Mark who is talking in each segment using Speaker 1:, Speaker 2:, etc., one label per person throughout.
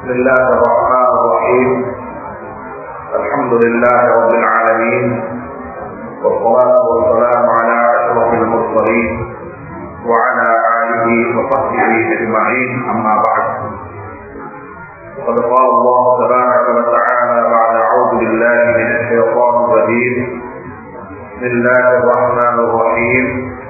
Speaker 1: بسم الله الرحمن الرحيم. الحمد لله رب العالمين، والصلاة والسلام على أشرف المرسلين وعلى آله وصحبه أجمعين، أما بعد. قد قال الله تبارك وتعالى بعد أعوذ بالله من الشيطان الرجيم. بسم الله الرحمن الرحيم.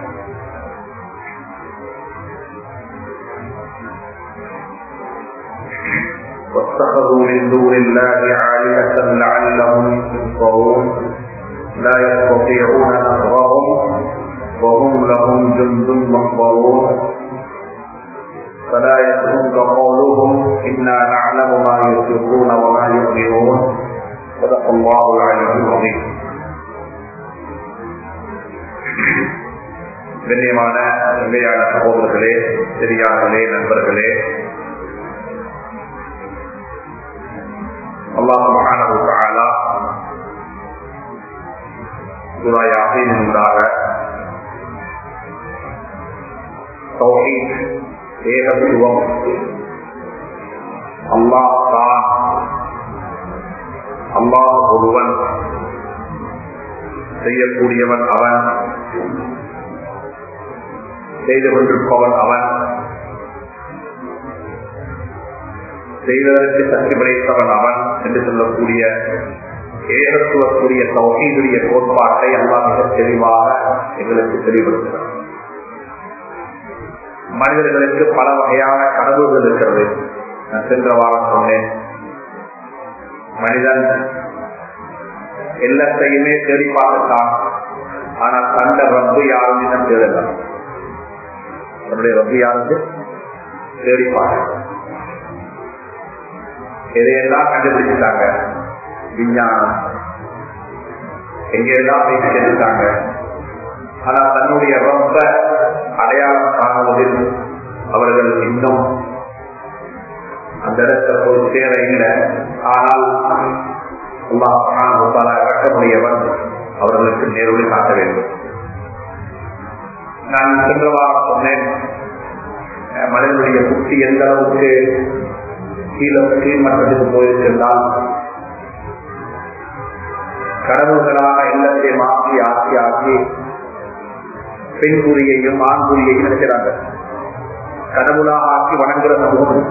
Speaker 1: واتخذوا من دون الله آلهة لعلهم ينصرون لا يستطيعون نصرهم وهم لهم جند محضرون فلا يحزنك قولهم إنا نعلم ما يسرون وما يعلنون صدق الله العلي العظيم. கண்ணியமான நிலையான சகோதரர்களே, பெரியார்களே, நண்பர்களே, அல்லாஹ் சுப்ஹானஹு வ தஆலா சூரா யாசீனின் ஊடாக தௌஹீத், ஏகத்துவம், அல்லாஹ் தான், அல்லாஹ் ஒருவன், செய்யக்கூடியவன் அவன், செய்து கொண்டிருப்பவன் அவன், செய்வதற்கு சக்தி படைத்தவன் அவன் என்று சொல்லக்கூடிய ஏகத்துவக்கூடிய தௌஹீதுடைய கோட்பாட்டை அல்லாஹ் மிக தெளிவாக எங்களுக்கு தெளிவுபடுத்துகிறார். மனிதர்களுக்கு பல வகையான கனவுகள் இருக்கிறது. நான் சென்ற வாரம் சொன்னேன், மனிதன் எல்லாத்தையுமே தேடி பார்த்தான், ஆனால் தந்த ரப்பு யாரும் இன்னும் தேடலாம். தன்னுடைய ரப்பு யாருக்கு தேடி பார்க்க எதையெல்லாம் கண்டுபிடிச்சிட்டாங்க, விஞ்ஞானம் எங்கெல்லாம் போய் செஞ்சுட்டாங்க. ஆனா தன்னுடைய ரொம்ப அடையாளம் காணுவதில் அவர்கள் இன்னும் அந்த இடத்தை போய் சேர இல்லை. ஆனால் அல்லாஹ் இறக்கமுடையவன் அவர்களுக்கு நேரடி காட்ட வேண்டும். நான் சென்ற வாரம் சொன்னேன், மனிதனுடைய புத்தி எந்த அளவுக்கு கீழ்மட்டத்துக்கு போயிருந்தால் கடவுள்களாக இல்லத்தை மாற்றி ஆக்கி ஆக்கி பெண்குறியையும் ஆண்குறியையும் நினைக்கிறாங்க. கடவுளாக ஆக்கி வணங்குகிற சமூகம்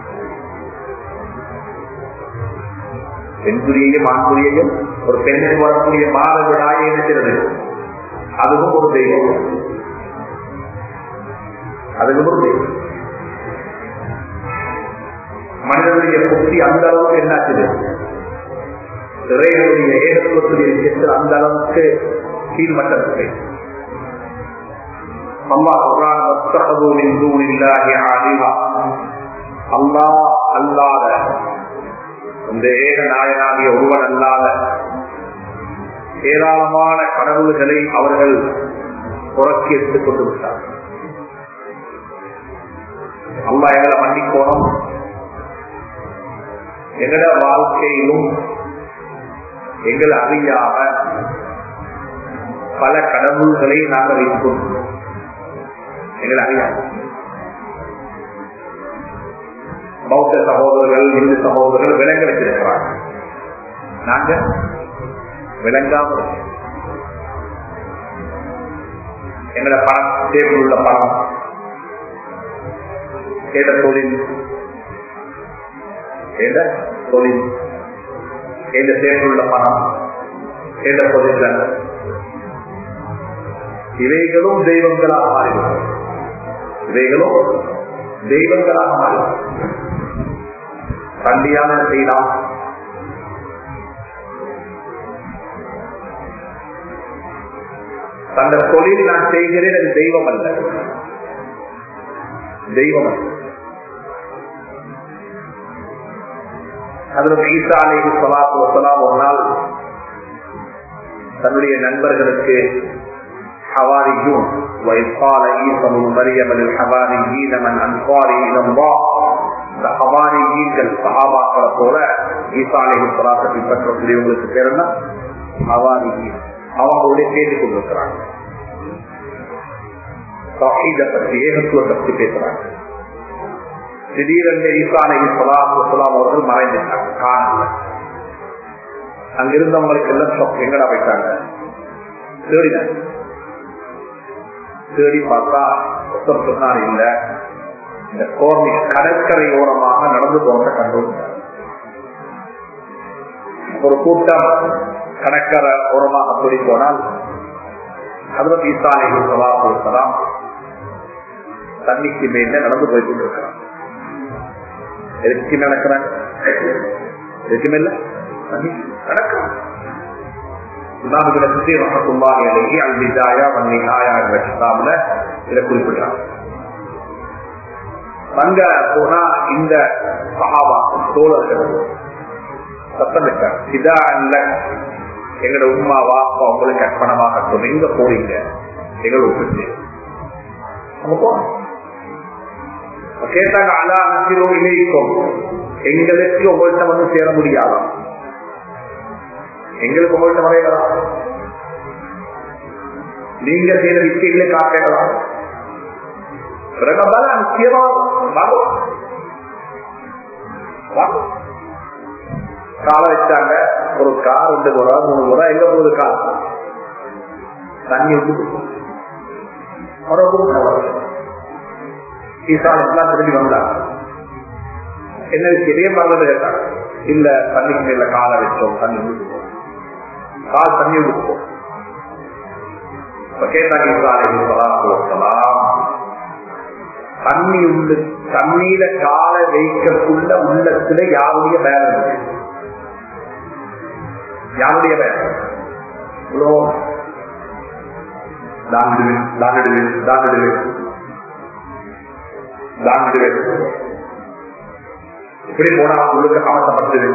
Speaker 1: பெண்குறியையும் ஆண்குறியையும் ஒரு பெண்ணுக்கு வரக்கூடிய மாதவிடாயை நினைக்கிறது. அதுவும் ஒரு தெய்வம், அதுவும் ஒரு தெய்வம். மனிதனுடைய புத்தி அந்த அளவுக்கு என்னாச்சு, இறைவனுடைய ஏகத்துவத்துடைய விஷயத்தில் அந்த அளவுக்கு கீழ்மட்டத்தை அல்லாஹ் அல்லாத இந்த ஏக நாயனாகிய ஒருவன் அல்லாத ஏராளமான கடவுள்களை அவர்கள் புறக்கி எடுத்துக் கொண்டு விட்டார்கள். அல்லாஹ் எங்களை மன்னிக்கோணும். எங்கட வாழ்க்கையிலும் எங்களை அறியாம பல கடவுள்களை நாங்கள் வைத்துக் எங்களை அறியாம பௌத்த சகோதரர்கள், இந்து சகோதரர்கள் விளங்க வச்சிருக்கிறாங்க. நாங்க விளங்காம எங்களை பணம், டேபிள் உள்ள பணம், கேட்ட தொழில், தொழில், எந்த தேர்வுள்ள பணம், எந்த பொருட்கள், இவைகளும் தெய்வங்களாக மாறிவிடும். இவைகளும் தெய்வங்களாக மாறிவிடும். கண்டியான செய்யலாம். அந்த தொழில் நான் செய்கிறேன், அது தெய்வம் அல்ல, தெய்வம் அல்ல. ஹஜ்ரத் ஈசா அலைஹிஸ்ஸலாத்து வஸ்ஸலாம் ஒரு நாள் தன்னுடைய நண்பர்களுக்கு ஹவாரியூன் وَإِذْ ஈஸா இப்னு மர்யம் லில்-ஹவாரிய்யீன மன் அன்சாரி இலல்லாஹ், இந்த ஹவாரிய்யீன்கள் சஹாபாக்களை போல ஈசா அலைஹிஸ்ஸலாத்தை பின்பற்றக்கூடியவங்களுக்கு பேர் என்ன? ஹவாரிய்யீன். அவங்களோட கேட்டுக் கொண்டிருக்கிறாங்க, தௌஹீத பற்றி, ஏகத்துவ பற்றி பேசுறாங்க. திடீரென்று ஈசா அலைஹிஸ்ஸலாம் அவர்கள் மறைஞ்சிட்டாங்க, காணல. அங்க இருந்தவங்களுக்கு எல்லாம் எங்கடா போயிட்டாங்க தேடினாங்க. தேடி பார்த்தா ஒருத்தர் சொன்னார், இல்ல இந்த கோர்னிஷ் கடற்கரை ஓரமாக நடந்து போறத கண்டு. ஒரு கூட்டம் கடற்கரை ஓரமாக கூடி போனால் ஹஜ்ரத் ஈசா அலைஹிஸ்ஸலாம் தண்ணிக்கு மேல நடந்து போய் கொண்டிருக்கிறார். எதுக்கு நடக்கிறாங்க? எதுக்கு மேல தண்ணி நடக்கிறாங்க. குறிப்பிட்டார். அங்க போனா இந்த சஹாபா தோழர்கள் சத்தமிட்டார், எங்களோட உம்மா வாப்பா உங்களுக்கு அர்ப்பணமாகட்டும், எங்க போறீங்க எங்களை ஒப்பிட்டு கேட்டாங்க. அல்லா நசிரோ இணைக்கும், எங்களுக்கு உங்கள்கிட்ட வந்து சேர முடியாதா? எங்களுக்கு உங்கள்கிட்ட வரையலாம், நீங்க செய்த விஷயங்களை காட்டலாம். நிச்சயமா கால வச்சாங்க. ஒரு கார் 2 முறை 3 முறை எங்க போகுது கார் தண்ணி ஈசாலாம் திரும்பி வந்தாங்க. என்ன இதே மாதிரி கேட்டாங்க. இல்ல தண்ணிக்கு மேல காலை வச்சோம், தண்ணி கால் தண்ணி விடுப்போம். கேட்டாங்க ஈசா அலைஹிஸ்ஸலாம், தண்ணி உள்ள தண்ணீர காலை வைக்கக்குள்ள உள்ளத்துல யாருடைய வேலை? யாருடைய வேலை? இப்படி போனா உள்ளுக்கு சமத்தப்பட்டது.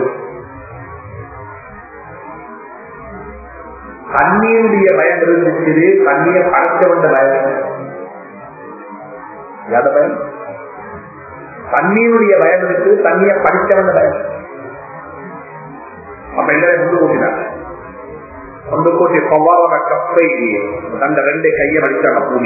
Speaker 1: தண்ணீருடைய பயம் இருந்துச்சு, தண்ணீரை அழைக்க வந்த பயம். யாத பயம்? தண்ணீருடைய பயம் இருக்கு, தண்ணியை படிக்க வந்த பயம். அப்ப எல்லாரும் கொண்டு கூட்டினாங்க. கொண்டு கூட்டி பவாரோட கப்பை தந்த 2 கையை வடிச்சாங்க. பூமி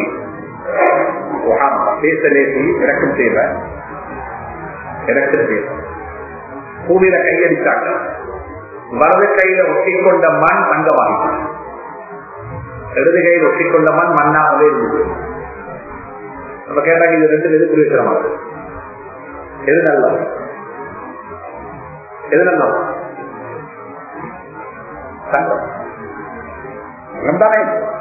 Speaker 1: பேச லேசி இறக்கம் செய்வ இறக்கம் செய்வ பூமியில கையடிச்சாங்க. வலது கையில ஒட்டிக்கொண்ட மண் தங்கமாகிட்டாங்க, இடது கையில் ஒட்டிக்கொண்ட மண் மண்ணாகவே இருந்தது. நம்ம கேட்டாங்க, இது 2 எது புரிவிக்கிறோம்? எது நல்லது? எது நல்லது? தங்கம் தானே.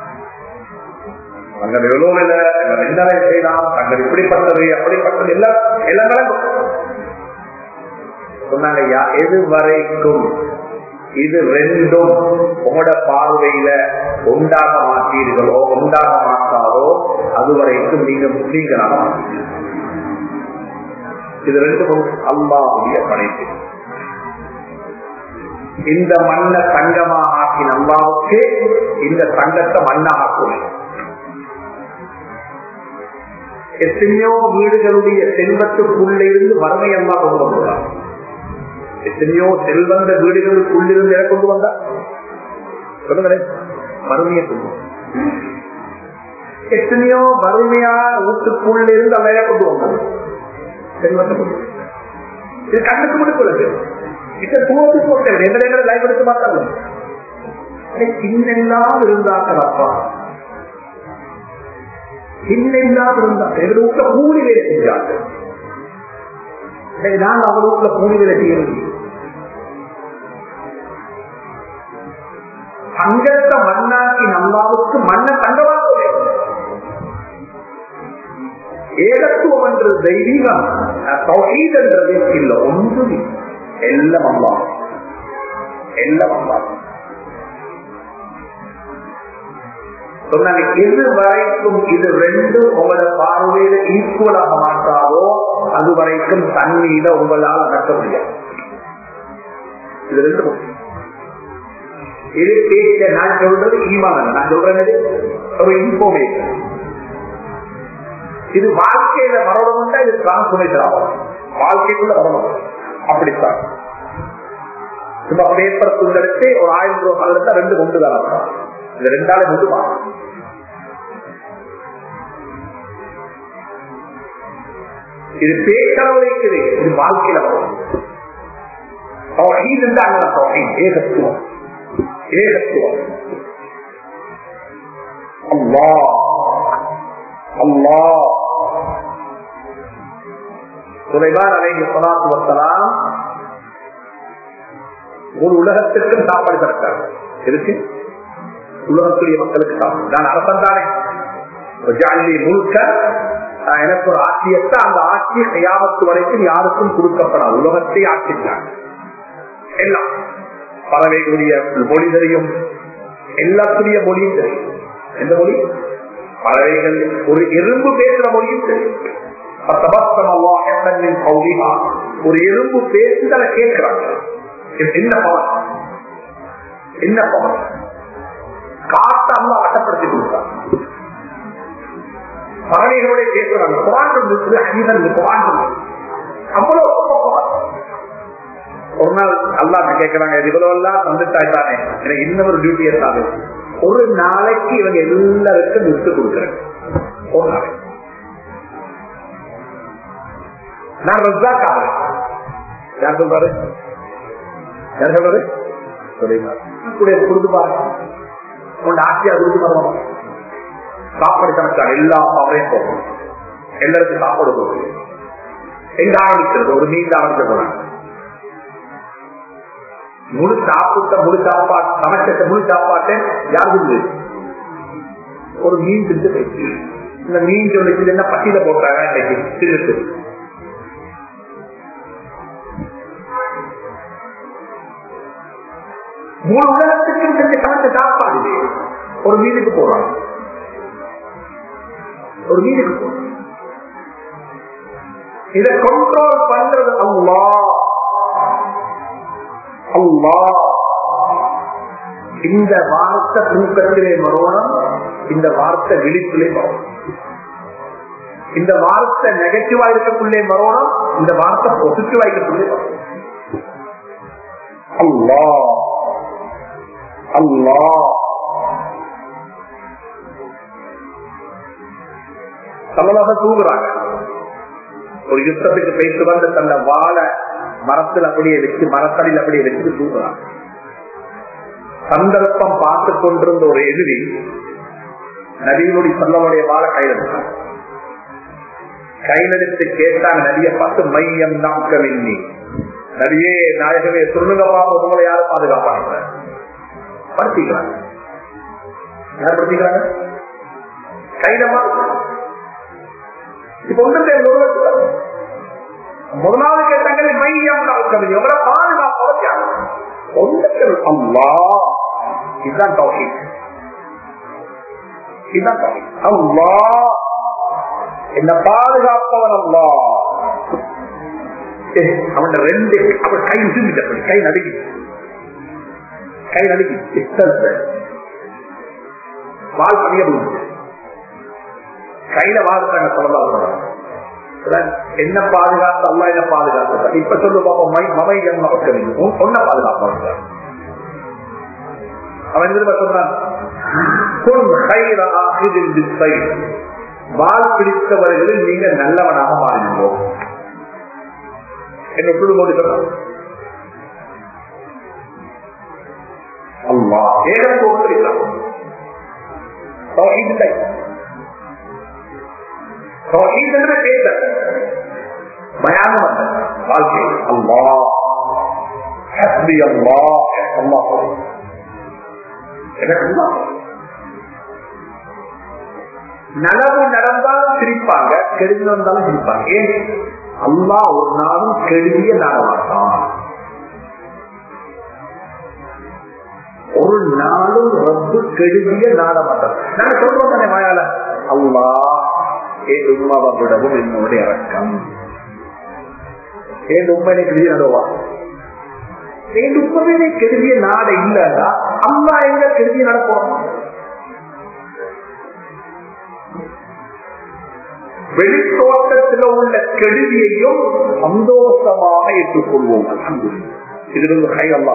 Speaker 1: தங்கள் எவ்வளவு என்ன செய்யலாம், தங்கள் இப்படிப்பட்டது அப்படிப்பட்டது எல்லாம் எல்லாம் சொன்னாங்க. எது வரைக்கும் இது 2ம் உங்களோட பார்வையில உண்டாக மாட்டீர்களோ உண்டாக மாட்டாரோ அதுவரைக்கும் நீங்க முஸ்லீம்களாக மாட்டீர்கள். இது 2ம் அல்லாஹ்வுடைய படைப்பு. இந்த மண்ணை தங்கமாக ஆக்கின அல்லாஹ்வுக்கு இந்த தங்கத்தை மண்ணாக்கும். எத்தனையோ வீடுகளுடைய செல்வத்துக்குள்ள இருந்து வறுமை அல்லாஹ் கொண்டு வந்துள்ளார். எத்தனையோ செல்வந்த வீடுகளுக்குள்ளிருந்து எதை கொண்டு வந்தார்? சொல்லுங்களேன், வறுமையை கொண்டு. எத்தனையோ வறுமையான வீட்டுக்குள்ள இருந்து அந்த கொண்டு வந்தார் செல்வத்தை கொண்டு. இது கண்ணுக்கு முடிக்கிறது. எடுத்து மாட்டாங்க. இன்னெல்லாம் இருந்தாங்களப்பா, இன்னெல்லாம் இருந்தாங்க. எங்க வீட்டுல கூலி வேலை செஞ்சாங்க. நாங்க அவங்க வீட்டுல கூலி வேலை செய்யணும். தங்கத்தை மண்ணாக்கி நல்லாவுக்கு மண்ணை தங்கமாக ஏகத்துவம் என்றது தெய்வீகம், தௌஹீத் என்றது இல்ல. ஒன்று எல்லாம் அல்லாஹ், எல்லாம் அல்லாஹ். சொன்னாங்க, எது வரைக்கும் இது 2ம் உங்களோட பார்வையில ஈக்குவலாக மாட்டாதோ அது வரைக்கும் தண்ணீர உங்களால் நடக்க முடியாது. இது 2ம். இது கேட்க நான் சொல்றது ஈமான், நான் சொல்றது ஒரு இன்ஃபர்மேஷன். இது வாழ்க்கையில வரணும்னா இது டிரான்ஸ்பர்மேஷன் ஆகும், வாழ்க்கைக்குள்ள வரணும். அப்படித்தான் சும்மா பேப்பர் துண்டெடுத்து ஒரு 1000 ரூபாய் இருந்தா 2 கொண்டு தரலாம். இந்த 2ஆல முதுமா இது பேச்சளவு இருக்குது, இது வாழ்க்கையில வரும். ஏகத்துவம் ஏகத்துவம். அல்லாஹ் அல்லாஹ் சுலைமான் அலைஹிஸ்ஸலாத்து வஸ்ஸலாம் ஒரு உலகத்திற்கும் சாப்பாடு தரட்டார். எதுக்கு? உலகத்துடைய மக்களுக்கு சாப்பாடு. நான் அரசன் தானே, முழுக்க எனக்கு ஒரு ஆட்சியத்தை, அந்த ஆட்சி கையாமத்து வரைக்கும் யாருக்கும் கொடுக்கப்படாது. உலகத்தை ஆட்சித்தாங்க. எல்லாம் பறவைகளுடைய மொழி தெரியும், எல்லாத்துடைய மொழியும் தெரியும். எந்த மொழி? பறவைகள், ஒரு எறும்பு பேசுற மொழியும் தெரியும். ஒரு எறும்பு பேசுதலை கேட்கிறாங்க. என்ன பவன், என்ன பவன்? காத்த அல்லாஹ் வட்டப்படுத்தி கொடுத்தாங்க. பறவைகளோட பேசுறாங்க. குர்ஆன் இருக்குது, ஹதீஸ் இருக்குது. குர்ஆன் அவ்வளவு பவன். ஒரு நாள் அல்லாஹ் கேட்கிறாங்க, இவ்வளவு எல்லாம் தந்துட்டாய்தானே, எனக்கு இன்னொரு டியூட்டி எடுத்தாங்க. ஒரு நாளைக்கு இவங்க எல்லாருக்கும் விட்டு கொடுக்குறேன். ஒரு நாளைக்கு நான் ரஸாக் ஆகிறேன். யார் சொல்றாரு? யார் சொல்றாரு? கொடுத்து பாருங்க, உன் ஆட்சியா கொடுத்து பாருங்க. சாப்பாடு கணக்கான எல்லா பவரையும் போகும், எல்லாருக்கும் சாப்பாடு போகும். எங்க ஆரம்பிக்கிறது? ஒரு மீன் ஆரம்பிக்க போறாங்க. முழு சாப்பிட்ட முழு சாப்பாடு சமைச்ச முழு சாப்பாட்டை யாருக்கு? ஒரு மீன் திட்டு போயிடுச்சு. இந்த மீன் சொல்லிச்சு என்ன பட்டியல போட்டாங்க இன்னைக்கு திட்டு. மூணு உலகத்துக்கு செஞ்ச சமைச்ச சாப்பாடு ஒரு மீனுக்கு போறாங்க. ஒரு மீனுக்கு போறாங்க. இதை கண்ட்ரோல் பண்றது அல்லாஹ். அல்லாஹ் இந்த வார்த்தை தூக்கத்திலே வரணும், இந்த வார்த்தை விழிப்பிலே வரணும். இந்த வார்த்தை நெகட்டிவா இருக்கக்குள்ளே வரணும், இந்த வார்த்தை பாசிட்டிவா இருக்கக்குள்ளே வரணும். அல்லாஹ் அல்லாஹ் சமமாக தூங்குறாங்க. ஒரு யுத்தத்துக்கு பேசி வந்து தன்னை வாழ மரத்தில் அப்படியே வச்சு, மரத்தடியில் அப்படியே வச்சு தூங்குறாங்க. சந்தர்ப்பம் பார்த்து கொண்டிருந்த ஒரு எதிரி நபியினுடைய சொல்லனுடைய வாழ கையெழுத்தாங்க. கையெழுத்து கேட்டாங்க நபியை பார்த்து, மையம் நாக்கமின்னி, நபியே நாயகமே சொல்லுங்கப்பா, உங்களை யாரும் பாதுகாப்பாங்க? படுத்திக்கிறாங்க. யார் படுத்திக்கிறாங்க? கைதமா. இப்ப ஒன்று முதலாவது கேட்டாங்க, மையம் நாக்கமின்னி, உங்களை பாதுகாப்பாங்க. அல்லாஹ். இதுதான் தௌஹீத். இதுதான் தௌஹீத். அல்லாஹ் என்ன பாதுகாப்பவன் அல்லாஹ். அவன் ரெண்டு அவன் கை உதிர்ந்து கை நடுங்கி, கை நடுங்கி வாழ் பணிய போகுது. கையில வாழ்த்தாங்க சொல்லலாம். என்ன பாதுகாத்து அல்லா என்ன பாதுகாத்து? இப்ப சொல்லு பாப்போம், மமை ஒன்ன பாதுகாப்பாங்க. அவன் சொன்னான், வால் பிடித்தவர்களில் நீங்க நல்லவனாக மாறினோம் என்ன சொல்லும்போது சொன்னான். அல்லா ஏகத்துவம் இருக்கிறான். பயானம் வந்த வாழ்க்கை அல்லாஹ் ஹஸ்பி அல்லாஹ் அல்லாஹ் நலவு நடந்தாலும் சிரிப்பாங்க, கெடுதி வந்தாலும் சிரிப்பாங்க. ஏன்? அல்லாஹ் ஒரு நாளும் கெடுதிய நடமாட்டான். ஒரு நாளும் ரப்பு கெடுதிய நாடமாட்டான். நாங்க சொல்றோம் தானே வாயால, அல்லாஹ் என் உண்மாவை விடவும் என்னுடைய இறக்கம். என் உண்மையை கெடுதி நடுவா, என் உண்மையை கெடுதிய நாட இல்லைன்னா அம்மா எங்க கெடுதிய நடப்போம்? வெளித்தோட்டத்தில் உள்ள கெடுதியையும் சந்தோஷமாக ஏற்றுக்கொள்வோம். இது வந்து கை அல்லா,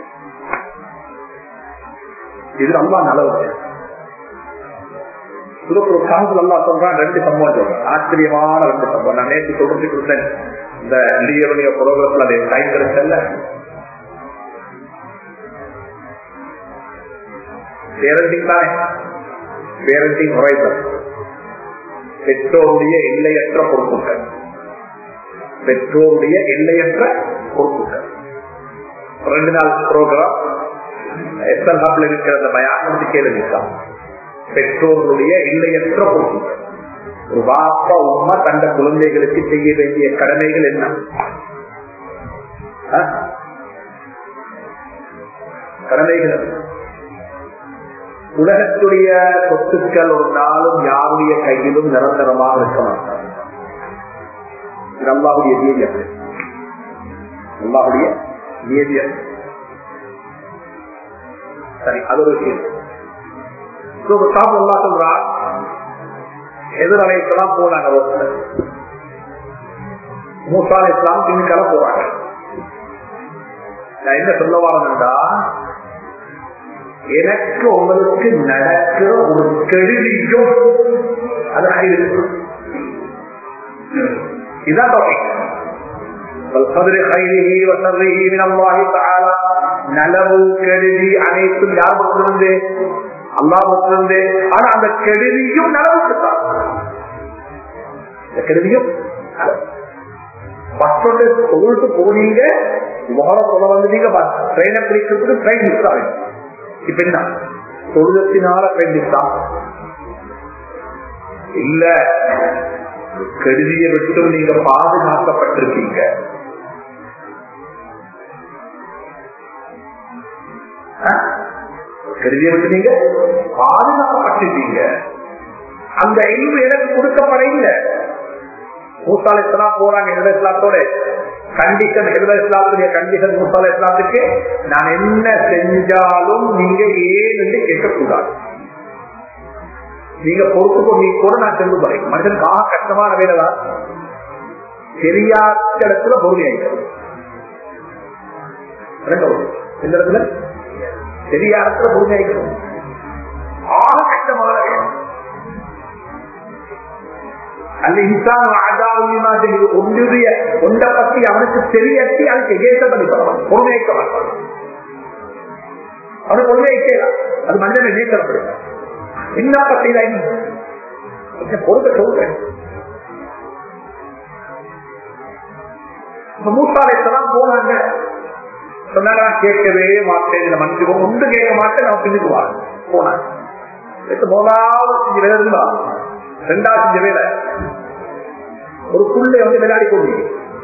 Speaker 1: இது அல்லா நல்லது. சூரத்துல் கஹ்ஃப்ல அல்லாஹ் சொல்றான், ரெண்டு சம்பவம் சொல்றான், ஆச்சரியமான ரெண்டு சம்பவம். நான் நேற்று சொல்றதுக்கு இருந்தேன், இந்த இந்தியனுடைய புரோகிரத்துல அதை டைம் கிடைச்சல்ல. பேரண்டிங் தானே, பேரண்டிங் முறைகள், பெற்றோருடைய எல்லையற்ற பொறுப்புகள், பெற்றோருடைய எல்லையற்ற பொறுப்புகள். 2 நாள் புரோகிராம் எஸ்எல் ஹப்ல இருக்கிற அந்த பயானத்து கேளுங்க. பெற்றோருடைய எல்லையற்ற பொறுப்புகள். ஒரு பாப்பா உமா தந்த குழந்தைகளுக்கு செய்ய வேண்டிய கடமைகள் என்ன? கடமைகள். உலகத்துடைய சொத்துக்கள் ஒரு நாளும் யாருடைய கையிலும் நிரந்தரமாக இருக்க மாட்டார். அல்லாஹ்வுடைய நியதி, அல்லாஹ்வுடைய நியதி. சரி, அது ஒரு விஷயம். சொல்றார், எதிரலைக்கெல்லாம் போனாங்க, மூசா அலைஹிஸ்ஸலாம் திங்கல போறாங்க. நான் என்ன சொல்ல வரேன்டா, எனக்கு உங்களுக்கு நடக்கிற ஒரு கெடுதியும் அது இதான் நலவு கெடுதி அனைத்தும் யார் பக்கத்திலிருந்து? அல்லாஹ் பக்கத்திலிருந்து. ஆனா அந்த கெடுதியும் நலவுக்குத்தான். இந்த கெடுதியும் பஸ்ஸோட சொல்லிட்டு போனீங்க, முகரத்துல வந்துட்டீங்க, ட்ரெயினை பிடிக்கிறதுக்கு ட்ரெயின் மிஸ் ஆகும். இப்ப என்ன தொழுதத்தினால ட்ரெயின் மிஸ் ஆகும் இல்ல, கெடுதியை விட்டும் நீங்க பாதுகாக்கப்பட்டிருக்கீங்க. கெடுதியை விட்டு நீங்க பாதுகாக்கப்பட்டிருக்கீங்க. அந்த இல்மு எனக்கு கொடுக்கப்பட இல்லை. மூசா அலைஹிஸ்ஸலாம் போறாங்க இஸ்லாத்தோட கண்டிஷன், இஸ்லாத்துடைய கண்டிஷன் மூசா அலைஹிஸ்ஸலாத்துக்கு, நான் என்ன செஞ்சாலும் நீங்க ஏன் என்று கேட்கக்கூடாது. நீங்க பொறுப்பு கொண்டு கூட நான் சென்று போறேன். மனிதனுக்காக கஷ்டமான வேலைதான், தெரியாத இடத்துல பொறுமையாயிடும். இந்த இடத்துல தெரியாத இடத்துல பொறுமையாயிடும். ஆக கஷ்டமான வேலை. அல்ல இன்சான் ஒன்றுடைய ஒன்றை பற்றி அவனுக்கு தெரியட்டி அதுக்கு எகேச பண்ணிக்கலாம், பொறுமையைக்க மாட்டான். அவனுக்கு பொறுமையைக்கலாம், அது மனிதனை நீக்கப்படுது. என்ன பத்தி பொறுத்த சொல்றேன். மூசா அலைஹிஸ்ஸலாம் போனாங்க, சொன்னாங்க கேட்கவே மாட்டேன், இந்த மனுஷன் ஒன்று கேட்க மாட்டேன், நான் பின்னுக்குவாங்க. போனாங்க, முதலாவது செஞ்ச வேலை இருந்தா, 2வது செஞ்ச வேலை ஒரு புள்ளை வந்து விளையாடி கொண்டு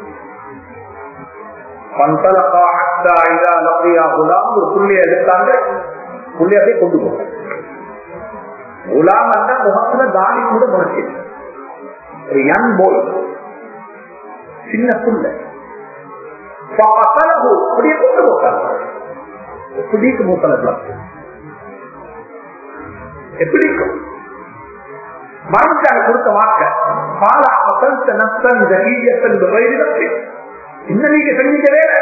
Speaker 1: ஒரு புள்ளைய எடுத்தாங்க, புள்ளைய அப்படியே கொண்டு போங்க. குலாம் அந்த முகத்துல தாடி கூட முறைச்சு, ஒரு யங் போய் சின்ன புள்ளை அப்படியே கொண்டு போட்டாங்க. எப்படிக்கு மூத்தலாம் எப்படிக்கும் மனுஷன் கொடுத்த வாக்க பால அசல்த்த நஷ்டம் ஜகீயத்தன் வயிறு இன்னும் நீங்க செஞ்சீங்க வேலை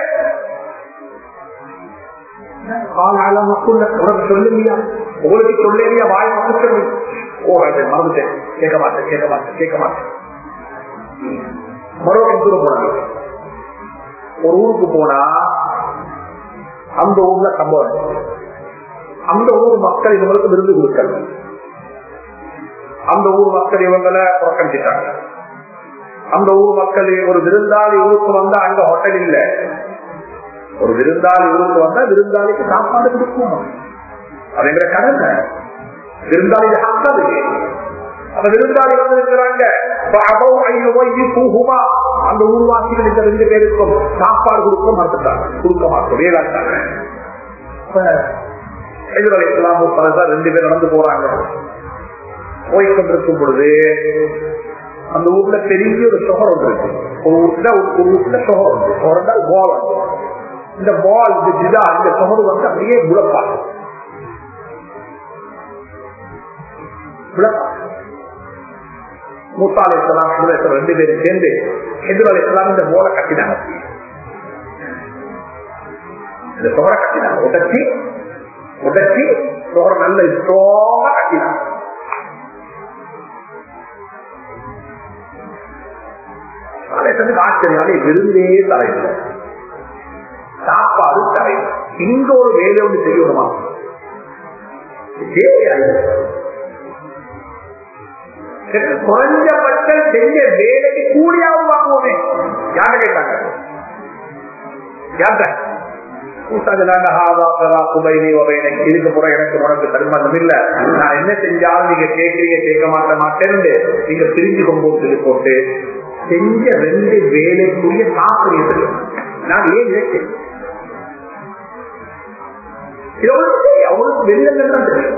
Speaker 1: சொல்லுங்கயா, உங்களுக்கு சொல்லியா, வாய் மக்கள் போகாது, மறந்துட்டேன், கேட்க மாட்டேன் கேட்க மாட்டேன் கேட்க மாட்டேன். மறுபடியும் போனாங்க, ஒரு ஊருக்கு போனா அந்த ஊர்ல சம்பவம், அந்த ஊர் மக்கள் இவங்களுக்கு விருந்து கொடுக்கல, அந்த ஊர் மக்கள் இவங்களை புறக்கணிச்சிட்டாங்க. அந்த ஊர் மக்கள் ஒரு விருந்தாளி ஊருக்கு வந்தா அங்க ஹோட்டல் இல்ல, ஒரு விருந்தாளி ஊருக்கு வந்தா விருந்தாளிக்கு சாப்பாடு கொடுக்கும், அது எங்க கடமை. விருந்தாளி ஹக்காது, அந்த விருந்தாளி வந்து இருக்கிறாங்க, அந்த ஊர்வாசிகள் இந்த 2 பேருக்கும் சாப்பாடு கொடுக்க மறுத்துட்டாங்க, கொடுக்க மாட்டோம் வேளாட்டாங்க. இஸ்லாம் 2 பேர் நடந்து போறாங்க. போய்கொண்டிருக்கும் பொழுது அந்த ஊர்ல பெரிய ஒரு சொகர் ஒன்று இருக்கு. ஒரு வீட்டுல சொகர் உண்டு, சொகர்ந்தால் பால் உண்டு. இந்த பால் இந்த சொகர் வந்து அப்படியே முழப்பாங்க. மூசா அலைஹிஸ்ஸலாம் 2 பேரும் சேர்ந்து ஹிஜ்ர் அலைஹிஸ்ஸலாம் இந்த போலை கட்டினாங்க, இந்த சொகரை கட்டினாங்க, உடச்சி சொகரை நல்ல ஸ்ட்ராங்கா கட்டினாங்க. கேட்டதுக்கு ஆச்சரியம், விருந்தே தரையில்லை, சாப்பாடு தரையில்லை, இங்க ஒரு வேலை ஒன்று செய்யணுமா? குறைஞ்சபட்ச செஞ்ச வேலைக்கு கூலியாவும் வாங்குவோமே. யார கேட்டாங்க? இதுக்கு புற எனக்கு உனக்கு தருமானம் இல்ல, நான் என்ன செஞ்சாலும் நீங்க கேட்கறீங்க கேட்க மாட்டேன் நீங்க பிரிஞ்சு கொண்டு போட்டு செஞ்ச 2 வேலைக்குரிய சாப்பிடுறது நான் ஏன் கேட்கிறேன்? அவங்களுக்கு வெள்ளம் தான் தெரியும்.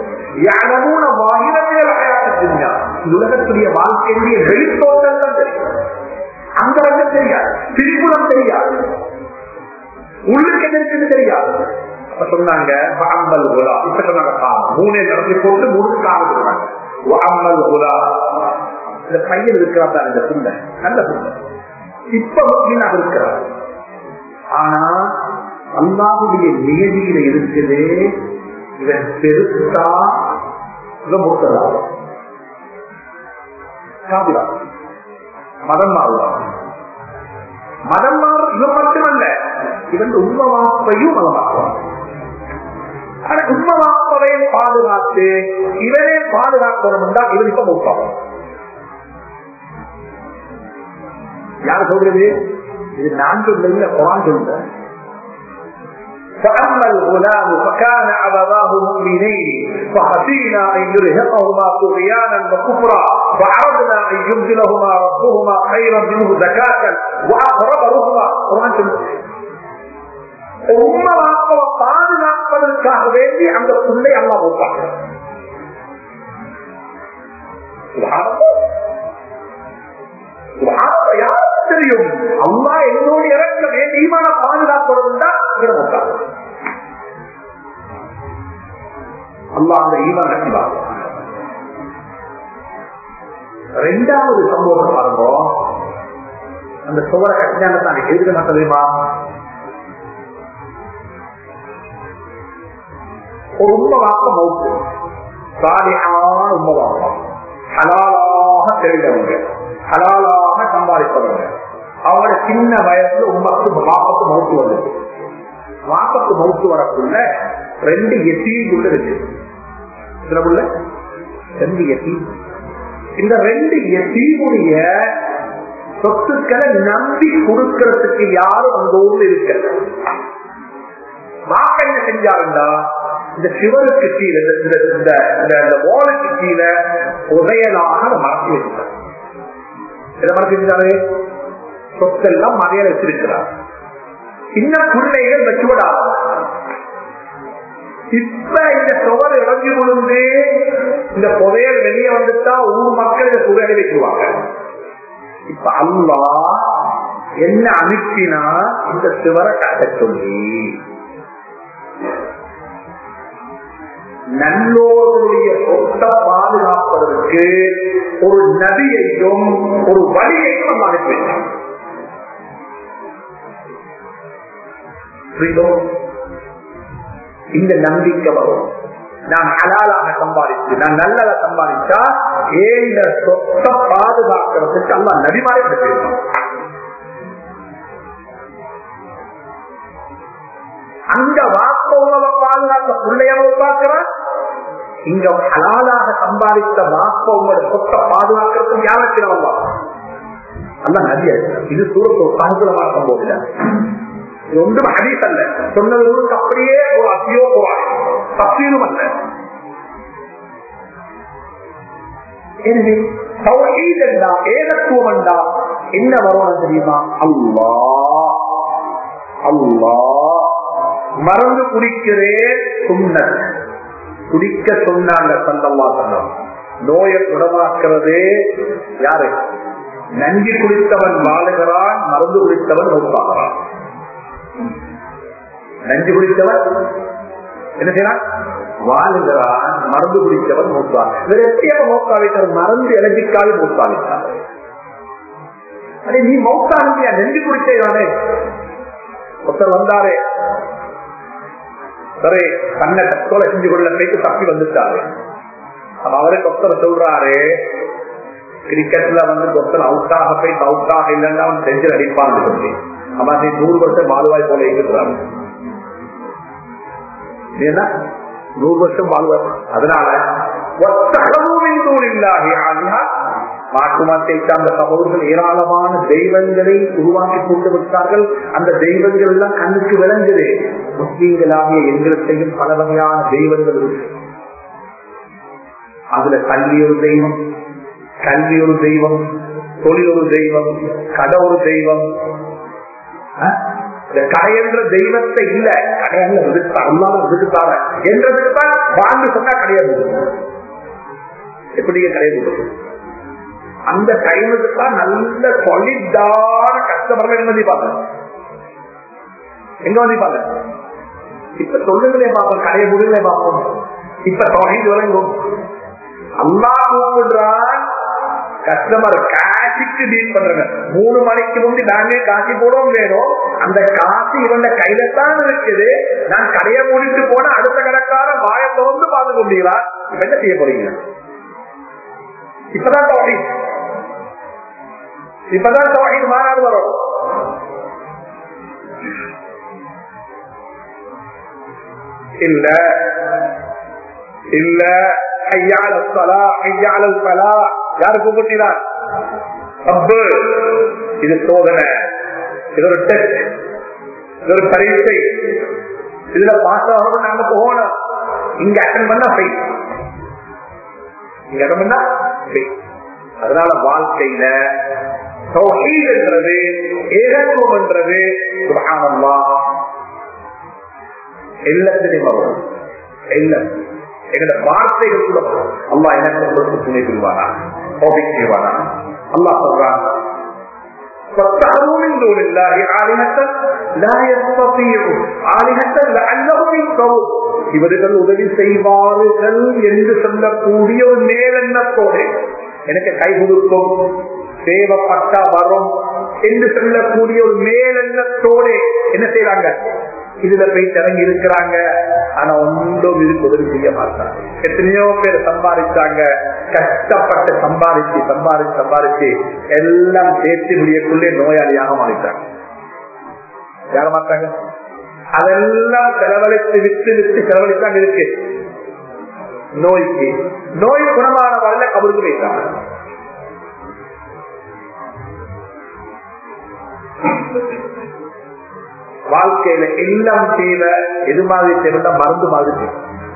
Speaker 1: உலகத்துடைய வாழ்க்கையுடைய வெளித்தோட்டம் தான் தெரியும், அங்க தெரியாது, பிரிப்புறம் தெரியாது, உள்ளுக்கு எதிர்க்கு தெரியாது. அப்ப சொன்னாங்க இப்ப சொன்னாங்க 3 நடத்தி போட்டு 3 காரணம். இந்த பையன் இருக்கிறார், இந்த புள்ள நல்ல புள்ள, இப்ப முஸ்லீமாக இருக்கிறார். ஆனா அல்லாஹ்வுடைய நியதியில இருக்குது, இவன் பெருசா இவன் முத்தலாம், மதம் மாறுவான். மதம் மாறு இவன் மட்டுமல்ல, இவன் உண்மவாப்பையும் மதமாக்குவான். ஆனா உண்மவாப்பையும் பாதுகாத்து இவனே பாதுகாக்கணும் தான் இவன் இப்ப மூப்பான். யார் சொல்றது? இது நான் சொல்றது, குர்ஆன் சொல்றேன். فأما الغلام فكان أبواه مؤمنين فخشينا أن يرهقهما طغيانا وكفرا فعرضنا أن يبدلهما ربهما خيرا منه زكاة وأقرب رحما. உம்மை வாப்பவை பாதுகாப்பதற்காக வேண்டி அந்த புள்ளை அல்லாஹ் போட்டாங்க. யாருக்கு தெரியும்? அல்லாஹ் என்னோடு இறக்க வேண்டியமான பாதுகாப்பதும் தான் போட்டாங்க. அல்லாஹ் அந்த ஈமான் கட்டிவாங்க. 2வது சம்பவத்தை பாருங்க. அந்த சுவர கட்டினாங்க தான் எழுத மாட்டேமா. ஒரு உண்மை வாக்க மௌத்து, சாலிஹான உண்மை வாக்கம், ஹலாலாக தெரிந்தவங்க, ஹலாலாக சம்பாதிப்பவங்க. அவங்களோட சின்ன வயசுல உண்மைக்கு வாப்பத்து மௌத்து வந்தது. வாப்பத்து மௌத்து வரக்குள்ள 2 எத்தீம் உள்ள இருக்கு. 2 எத்தீம். இந்த 2 எத்தீமுடைய சொத்துக்களை நம்பி கொடுக்கிறதுக்கு யாரும் அந்த ஊர்ல இருக்க. வாப்ப என்ன செஞ்சாருந்தா, இந்த சிவருக்கு கீழே, இந்த வாலுக்கு கீழே உரையலாக மரத்தில் இருந்தார். இதை மரத்திருந்தாரு சொத்தெல்லாம் மறையில வச்சிருக்கிறார். சின்ன பிள்ளைகள் வச்சுவிடாது. இப்ப இந்த சுவர் இறங்கி விழுந்து இந்த புதையல் வெளியே வந்துட்டா ஊர் மக்கள் இந்த புதையலை வைக்குவாங்க. இப்ப அல்லாஹ் என்ன அனுப்பினா இந்த சுவரை கட்ட சொல்லி நல்லோருடைய சொத்தை பாதுகாப்பதற்கு ஒரு நதியையும் ஒரு வழியையும் அனுப்பினார். இந்த நம்பிக்கை வரும். நான் ஹலாலாக சம்பாதிச்சு, நான் நல்லத சம்பாதிச்சா இந்த சொத்தை பாதுகாக்கிறதுக்கு அல்லாஹ் நபிமாரை அனுப்பினார். அங்க வாக்க உணவை பாதுகாக்க பிள்ளையவ பார்க்கிறார், இங்க ஹலாலாக சம்பாதித்த வாக்க உங்களோட சொத்தை பாதுகாக்கிறதுக்கு யாருக்கிறவா அல்ல நதிய. இது சூரத்து சாகுலமாக சம்பவம். இது ஒன்றும் ஹதீஸ் அல்ல, சொன்னது அப்படியே ஒரு அத்தியோ தப்சீரும் அல்ல. எனவே தௌஹீத் என்றா, ஏகத்துவம் என்றா என்ன வரணும் தெரியுமா? அல்லாஹ் அல்லாஹ். மறந்து குடிக்கிறேன் சுன்னத், குடிக்க சொன்னாங்க ஸல்லல்லாஹு அலைஹி வஸல்லம். நோயை குணமாக்குறதே யாரு? நஞ்சு குடித்தவன் வாழுகிறான், மருந்து குடித்தவன் மௌத்தாகிறான். நஞ்சு குடித்தவன் என்ன செய்யறான்? வாழுகிறான், மருந்து குடித்தவன் மௌத்தான். மௌத்தாவிட்டார், மருந்து எலர்ஜிக்காக மௌத்தாவிட்டார். நீ மௌத்தானியா? நெஞ்சு குடிச்சே ஒருத்தர் வந்தாரு, சரி தன்னை தற்கொலை செஞ்சு கொள்ள போயிட்டு தப்பி வந்துட்டாரு. அவருக்கு ஒருத்தர் சொல்றாரு, கிரிக்கெட்ல ஒருத்தர் அவுட்டாக போய் அவுட்டாக இல்லைன்னா அவன் செஞ்சு அடிப்பான்னு சொல்லி அவன் 100 வருஷம் வாழ்வாய் போல இருக்கிறான். ஏன்னா 100 வருஷம் வாழ்வார். அதனால மாட்டுமாட்டை சார்ந்த சகோதரர்கள் ஏராளமான தெய்வங்களை உருவாக்கி கொண்டு விட்டார்கள். அந்த தெய்வங்கள் எல்லாம் கண்ணுக்கு விளங்குது. முஸ்லீம்களாகிய எங்களுக்கையும் பல வகையான தெய்வங்கள் இருக்கு. அதுல கல்வி ஒரு தெய்வம், கல்வி ஒரு தெய்வம், தொழில் ஒரு தெய்வம், கடை ஒரு தெய்வம். கடை என்ற தெய்வத்தை இல்ல, கடையால விடுத்தார என்றதுக்குதான் வாழ்ந்து சொன்னா கிடையாது. எப்படி கிடையாது? அந்த டைமுக்கு தான் நல்ல சொலிடான கஸ்டமர்கள் மதிப்பாங்க. எங்க மதிப்பாங்க? இப்ப தொழில்களே பார்ப்போம், கடையை முடிவுகளே பார்ப்போம். இப்ப தொகைந்து வழங்கும் அல்லாஹ் கூப்பிடுறான். கஸ்டமர் காசிக்கு டீல் பண்றாங்க. 3 மணிக்கு முந்தி நாங்க காசி போடுவோம் வேணும். அந்த காசு இவங்க கையில தான் இருக்குது. நான் கடையை மூடிட்டு போன அடுத்த கடைக்கார வாயத்தை வந்து பார்த்து கொண்டீங்களா? என்ன செய்ய போறீங்க? இப்பதான் தௌஹீத், இப்பதான் தௌஹீத் மாறாது வரும். இல்ல இல்ல யாரு கூப்பிட்டார்? இது சோதனை, இது ஒரு டெஸ்ட், இது ஒரு பரீட்சை. இதுல பாஸ் ஆகணும், நாங்க போகணும். இங்க அட்டன் பண்ணா ஃபெயில், இங்க அட்டன் பண்ணா ஃபெயில். அதனால வாழ்க்கையில தௌஹீத் என்றது, ஏகத்துவம் என்றது சுப்ஹானல்லாஹ் எல்லாத்திலையும் வரும். எங்களோட வார்த்தைகள் கூட அல்லாஹ் எனக்கு துணை புரிவானா, கோபிக் செய்வானா? அல்லாஹ் சொல்றான், இவர்கள் உதவி செய்வார்கள் என்று சொல்லக்கூடிய ஒரு மேலெண்ணத்தோடு எனக்கு கை கொடுக்கும், தேவைப்பட்டா வரும் என்று சொல்லக்கூடிய ஒரு மேலெண்ணத்தோடு என்ன செய்யறாங்க? இதுல போய் திறங்கி இருக்கிறாங்க. ஆனா ஒன்றும் இதுக்கு உதவி செய்ய மாட்டாங்க. எத்தனையோ பேர் சம்பாதிச்சாங்க, கஷ்டப்பட்டு சம்பாதிச்சு எல்லாம் சேர்த்து முடியக்குள்ளே நோயாளியாக மாறிட்டாங்க. யார மாட்டாங்க? அதெல்லாம் செலவழித்து விட்டு செலவழித்தாங்க. இருக்கு நோய்க்கு, நோய் குணமான வரல கபருக்கு வைத்தாங்க. வாழ்க்கையில எல்லாம் தேவை. எது மாதிரி தேவை? மருந்து மாதிரி தேவை.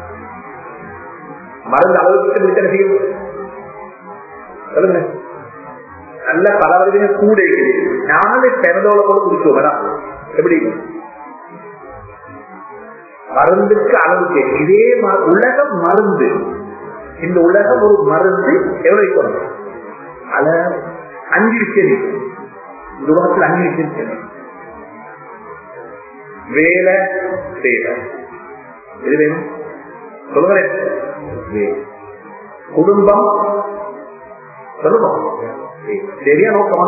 Speaker 1: மருந்து அளவுக்கு செய்யும் சொல்லுங்க. நல்ல பல வகையில கூட இருக்குது. 4 பெறதோட கூட குடிச்சோம். எப்படி மருந்துக்கு அளவுக்கு? இதே உலகம் மருந்து. இந்த உலகம் ஒரு மருந்து. எவ்வளவு அத 5 விஷயம். இந்த உலகத்தில் 5 விஷயம். வேலை தேவை, இது வேணும் சொல்லுங்களேன். குடும்பம் சொல்லுவோம், சரியா நோக்கமா?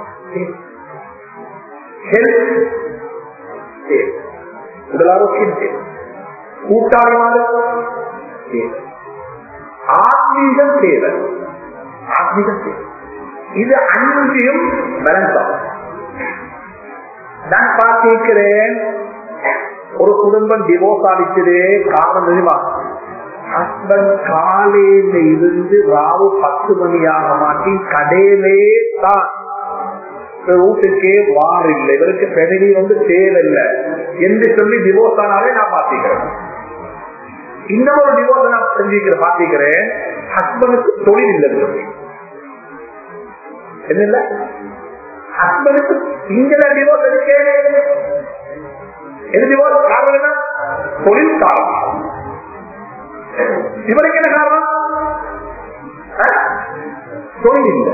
Speaker 1: ஹெல்த் தேவை, உடல் ஆரோக்கியம் தேவை, கூட்டாளிமாறு தேவை, ஆத்மீகம் தேவை, ஆத்மீகம் தேவை. இது 5யும் பேலன்ஸ் ஆகும். நான் பார்த்திருக்கிறேன், ஒரு குடும்பம் டிவோர்ஸ் ஆகிச்சது. காரணம் தெரியுமா? ஹஸ்பண்ட் காலையில இருந்து ராவு 10 மணியாக மாட்டி கடையிலே தான், வீட்டுக்கே வார் இல்லை, இவருக்கு பெணி தேவையில்லை என்று சொல்லி டிவோர்ஸ் ஆனாலே நான் பார்த்திருக்கிறேன். இன்னும் ஒரு டிவோர்ஸ் நான் செஞ்சிருக்கிறேன், பார்த்திருக்கிறேன். ஹஸ்பண்டுக்கு தொழில் இல்லை, என்ன இல்லை ஹஸ்பண்டுக்கு இங்கல டிவோர்ஸ் இருக்கு. எது டிவோர்ஸ் காரணம்? தொழில் காரணம். இவருக்கு என்ன காரணம்? தொழில் இல்லை.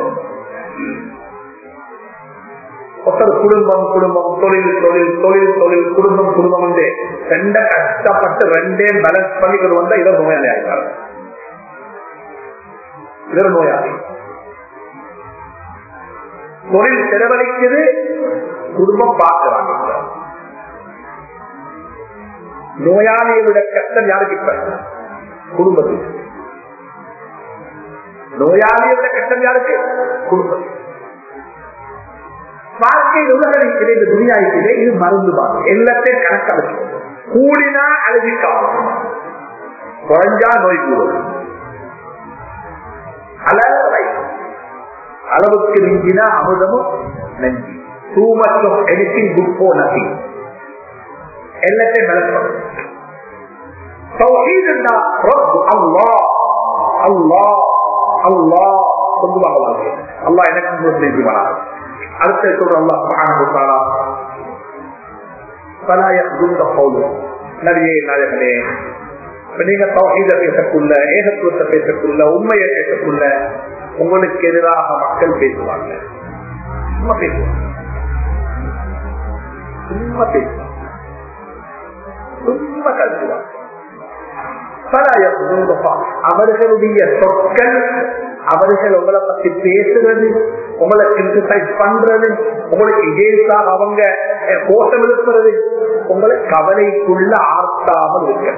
Speaker 1: ஒருத்தர் குடும்பம் குடும்பம் தொழில் தொழில் தொழில் தொழில் குடும்பம் குடும்பம் வந்து 2 கஷ்டப்பட்டு 2 பேலன்ஸ் பண்ணிக்கிட்டு வந்தா இவர் நோயாளி ஆகிறார். இவர் நோயாளி. தொழில் செலவழிக்குது, குடும்பம் பார்க்கிறாங்க. நோயாளியோட கஷ்டம் யாருக்கு? இப்ப குடும்பத்துக்கு. நோயாளியோட கஷ்டம் யாருக்கு? குடும்பம். வாழ்க்கையில் உலகிலே இந்த துணியாயிலே இது மருந்து எல்லாத்தையும் கணக்காக கூடினா அழகிக்காகும், குறைஞ்சா நோய் கூடும். அளவுக்கு மிஞ்சினா அமுதமும் நன்றி. Too much of anything good for nothing. எல்லாத்தையும் விளக்கம். தௌஹீத் என்றால் ரப் அல்லாஹ் அல்லாஹ் அல்லாஹ் சொல்லுவாங்க. அல்லாஹ் எனக்கு செய்வாங்க. அடுத்த சொல்ற அல்லாஹ் சுப்ஹானஹு வ தஆலா فلا يخذل قوله நபியே நாயகனே, நீங்க தௌஹீத பேசக்குள்ள, ஏகத்துவத்தை பேசக்குள்ள, உண்மையை பேசக்குள்ள உங்களுக்கு எதிராக மக்கள் பேசுவாங்க. சும்மா பேசுவாங்க, சும்மா பேசுவாங்க, சும்மா கருதுவாங்க. அவர்களுடைய சொற்கள், அவர்கள் உங்களை பத்தி பேசுறது, உங்களை கிரிட்டிசைஸ் பண்றது, உங்களுக்கு எகேன்ஸ்டாக அவங்க கோஷம் எழுப்புறது உங்களை கவலைக்குள்ள ஆர்த்தாமல் இருக்க.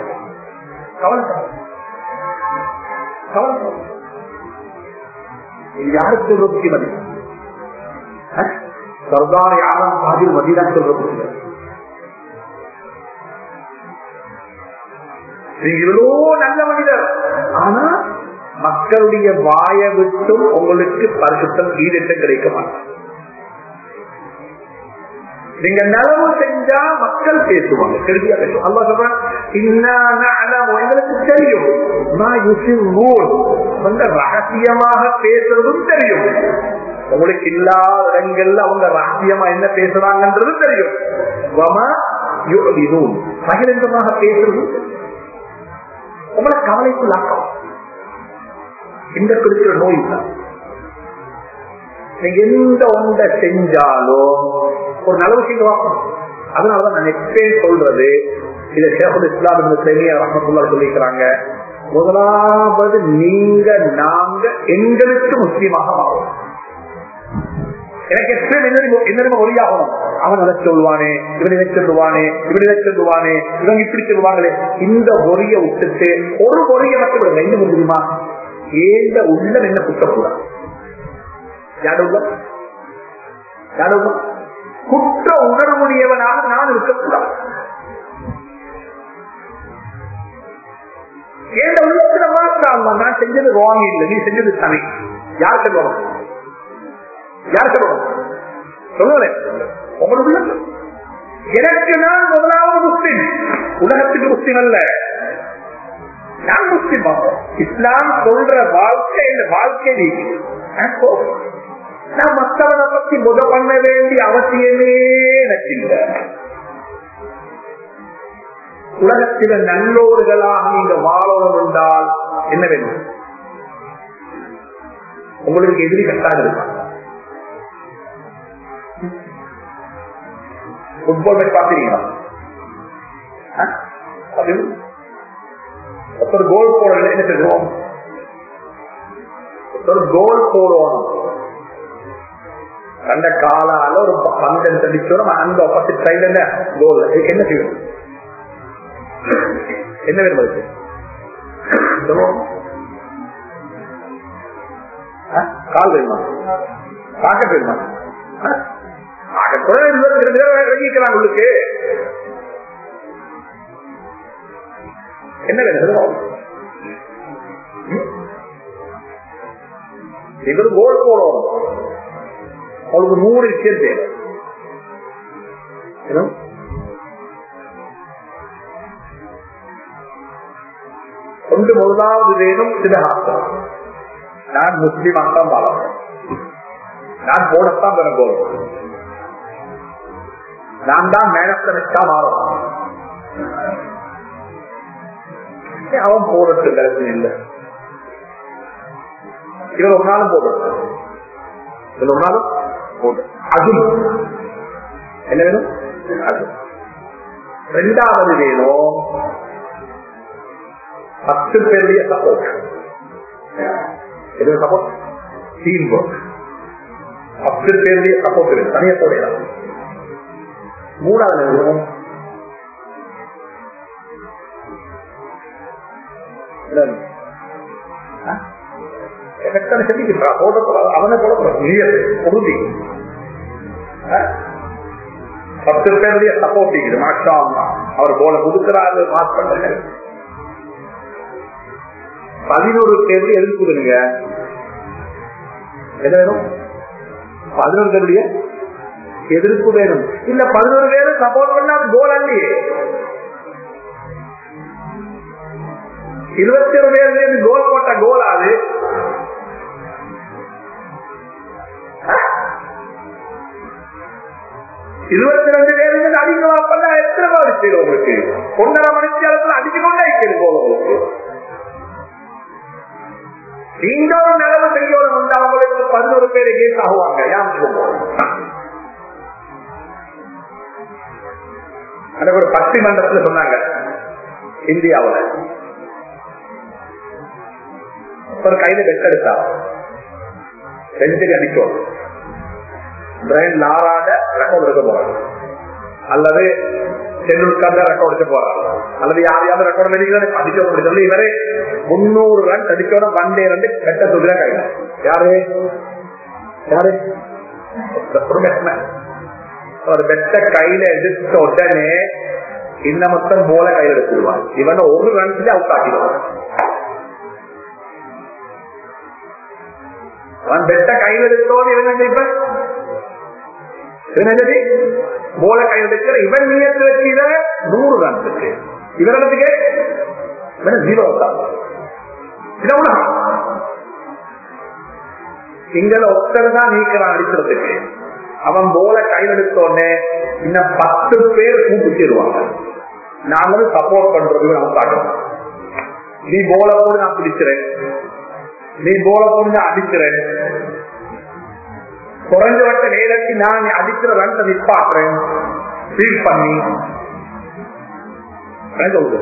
Speaker 1: யாருக்கு சொல்றது? சர்தார் யாரும் சாதில் மதீனா சொல்றது. நீங்க எவ்வளோ நல்ல மனிதர், ஆனா மக்களுடைய வாய விட்டும் உங்களுக்கு பரிசுத்தம் ஈடேற்றம் கிடைக்க மாட்டாங்க. நீங்க நலவு செஞ்சா மக்கள் பேசுவாங்க, கருதியா பேசுவாங்க. அல்லாஹ் சொல்றான், எங்களுக்கு தெரியும் ரகசியமாக பேசுறதும் தெரியும், உங்களுக்கு இல்லாத இடங்கள்ல அவங்க ரகசியமா என்ன பேசுறாங்கன்றதும் தெரியும், பகிரங்கமாக பேசுறதும் உங்களை கவலைக்குள்ளாக்கம். இந்த குறிக்கிற நோய் தான். நீங்க எந்த ஒன்றை செஞ்சாலும் ஒரு நல்ல விஷயம் வாக்கணும். அதனாலதான் நான் எக்ஸ்பிளைன் சொல்றது, இதை ஷேகுல் இஸ்லாம் இப்னு தைமிய்யா ரஹ்மத்துல்லாஹி சொல்லிக்கிறாங்க. முதலாவது நீங்க நாங்க எங்களுக்கு முஸ்லீமாக மாறும். எனக்கு எக்ஸ்பிளைன் என்ன ஒளியாகணும். அவன் அதை சொல்லுவானே, இவன் இதை சொல்லுவானே, இவன் இதை சொல்லுவானே, இவங்க இப்படி சொல்லுவாங்களே, இந்த ஒளிய விட்டுட்டு ஒரு ஒளிய மட்டும் விடுங்க. என்ன முடியுமா? ஏந்த உள்ளம் என்ன குற்றக்கூடாது. குற்ற உணர்வுடையவனாக நான் இருக்கக்கூடாது. ஏந்த உள்ளத்துல மாற்றாம நான் செஞ்சது ராங் இல்லை, நீ செஞ்சது சரி. யார் சொல்லணும்? யார் சொல்லணும்? சொல்லுவேன் உங்களோட உள்ளம். எனக்கு நான் முதலாவது முஸ்லிம், உலகத்துக்கு முஸ்லிம் அல்ல, நான் முஸ்லிம். இஸ்லாம் சொல்ற வாழ்க்கை இந்த வாழ்க்கை நான் மற்றவனை பத்தி முத பண்ண வேண்டிய அவசியமே எனக்கு இல்லை. உலகத்தில நல்லோர்களாக நீங்க வாழணும் என்றால் என்ன வேணும்? உங்களுக்கு எதிரி கட்டாக இருப்பாங்க. ஃபுட்பால் மேட்ச் பார்த்தீங்களா? ஒருத்தர் கோல் போடல, என்ன சொல்லுவோம்? ஒருத்தர் கோல் போடுவோம், கண்ட காலால ஒரு பந்தம் தடிச்சோம், அந்த ஆப்போசிட் சைடுல கோல். என்ன செய்யும்? என்ன வேணும் அதுக்கு? சொல்லுவோம், கால் வேணுமா? பாக்கெட் வேணுமா? இறங்கிக்கிறாங்க உங்களுக்கு. என்ன வேணும்? இவர் கோல் போடுவோம், அவளுக்கு 100 விஷயம் தேவை. ஒன்று முதலாவது வேணும் சிதகாசம். நான் முஸ்லீமாத்தான் வாழணும், நான் போடத்தான் பெற போறோம், நான் தான் மேலத்தனக்கா மாறணும். அவன் போடுறது கருத்து இல்லை, இவர் ஒரு நாளும் போடுறது, இவர் ஒரு நாளும் போடு. அது என்ன வேணும்? அது. ரெண்டாவது வேணும் 10 பேருடைய சப்போர்ட். எது சப்போர்ட்? Team work. 10 பேருடைய சப்போர்ட் வேணும், தனியா போடலாம். மூணாவது வேணும் எஃபெக்டான செஞ்சுக்கிட்டான் போடக்கூடாது, அவனை போடக்கூடாது, உறுதி 10 பேருடைய சப்போர்ட் மாஷா அவர் போல புதுக்கிறாரு மாஸ் பண்ண 11 பேருடைய எதிர்ப்புங்க என்ன வேணும், 11 பேருடைய எதிர்ப்பு வேணும். இல்ல 11 பேரு சப்போர்ட் பண்ணா கோல் அல்லையே, 21 பேர் கோல் போட்ட கோல் ஆகுது. 22 பேருக்கு அடிக்க எத்தனை மாதிரி செய்யும் உங்களுக்கு 1.5 மணிக்கு அடிச்சுக்கொண்டே இருக்கிறது போல உங்களுக்கு. இன்னொரு நிலவு செய்யணும் வந்து அவங்களுக்கு 11 பேரு கேஸ் ஆகுவாங்க. எனக்கு ஒரு பட்டிமன்றத்தில் சொன்னாங்க, இந்தியாவில் ஒரு கையில வெட்டெடுத்தா 2 அடிக்கும் பிரைன் லாராட ரெக்கார்ட் எடுக்க போறாங்க, அல்லது டெண்டுல்கர் ரெக்கார்ட் எடுக்க போறாங்க, அல்லது யாரையாவது ரெக்கார்ட் அடிக்கணும் சொல்லி இவரே 300 ரன் அடிக்கணும் வண்டே ரெண்டு வெட்ட சொல்ற கையில. யாரு யாரு ஒரு வெட்ட கையில எடுத்த உடனே இந்த மொத்தம் போல கையில எடுத்துருவான். இவனை 1 ரன் அவுட் ஆக்கிடுவான். அவன் வெட்ட கையில் எடுத்தோடு இவன் இப்ப போல கையில் எடுக்கிற இவன் நீயத்து வச்சு 100 ரன் இருக்கு. இவர்களுக்கு இவன் 0 தான். இங்களை ஒருத்தர் தான் நீக்கிறான் அடிக்கிறதுக்கு. அவன் போல கையில் எடுத்தோடனே இன்னும் 10 பேர் கூட்டு சேருவாங்க. நாங்களும் சப்போர்ட் பண்றது நம்ம காட்டணும். நீ போல போடு நான் பிடிக்கிறேன், நீ போல போடு நான் அடிக்கிறேன், குறைஞ்சபட்ட நேரத்தில் நான் அடிக்கிற ரன் நிப்பாட்டுறேன் ஃபீல் பண்ணி சொல்லுது.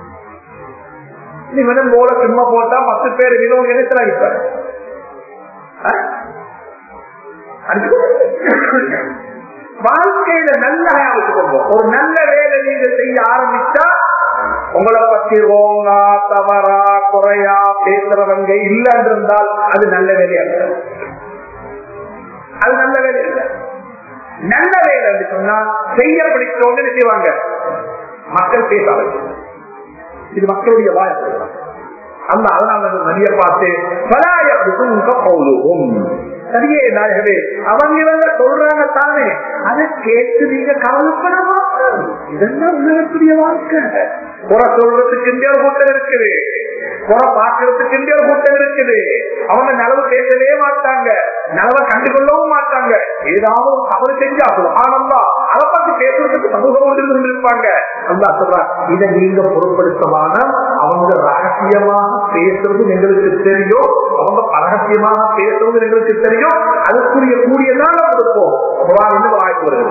Speaker 1: நீ வேணும் போல சும்மா போட்டா 10 பேர் விதம் நினைக்கிறாங்க. இப்ப வாழ்க்கையில நல்ல ஆரம்பிச்சுக்கோங்க. ஒரு நல்ல வேலை நீங்க செய்ய ஆரம்பிச்சா உங்களை பத்தி ரோங்கா தவறா குறையா பேசுறவங்க இல்லைன்னு இருந்தால் அது நல்ல வேலையா இல்ல, அது நல்ல வேலை இல்ல. நல்ல வேலை சொன்னா செய்ய பிடிச்சவங்க செய்வாங்க, மக்கள் பேச ஆரம்பிச்சு. இது மக்களுடைய வாழ்க்கை. அந்த அதனால நிறைய பார்த்து சரியே நாயகவே அவங்க இவங்க சொல்றாங்க தானே, அதை கேட்டு நீங்க கவலைப்பட மாட்டோம். இதெல்லாம் உலகத்துடைய வாழ்க்கை. குறை சொல்றதுக்கு இந்திய ஒரு கூட்டம் இருக்குது, குறை பார்க்கறதுக்கு இந்திய ஒரு கூட்டம் இருக்குது. அவங்க நலவு பேசவே மாட்டாங்க, நலவை கண்டுகொள்ளவும் மாட்டாங்க. ஏதாவது ஒரு தவறு செஞ்சாகும் ஆனந்தா அதை பத்தி பேசுறதுக்கு சமூகம் இருப்பாங்க. அல்லா சொல்றா, இதை நீங்க பொருட்படுத்தமான அவங்க ரகசியமாக பேசுறது எங்களுக்கு தெரியும், அவங்க பரகசியமாக பேசுறது எங்களுக்கு தெரியும். அதுக்குரிய கூடியதான் கொடுப்போம். என்ன வாய்ப்பு வருது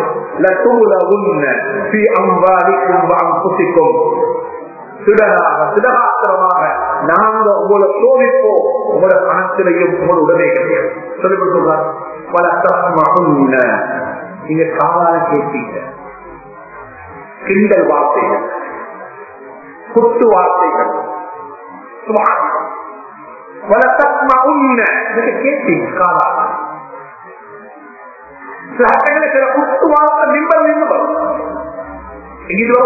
Speaker 1: சிடகாத்திரமாக நாங்க உங்களை சோதிப்போம், உங்களோட பணத்திலையும் உங்களோட உடனே கிடையாது சொல்லிக் கொடுத்துள்ளார். பல தரமாக நீங்க காலால கேட்டீங்க கிண்டல் வார்த்தைகள், குத்து வார்த்தைகள், கேட்டீங்க காலால. சில அட்டங்களை சில குத்து வார்த்தை நிம்பர் நின்று வரும். எங்கிட்டோ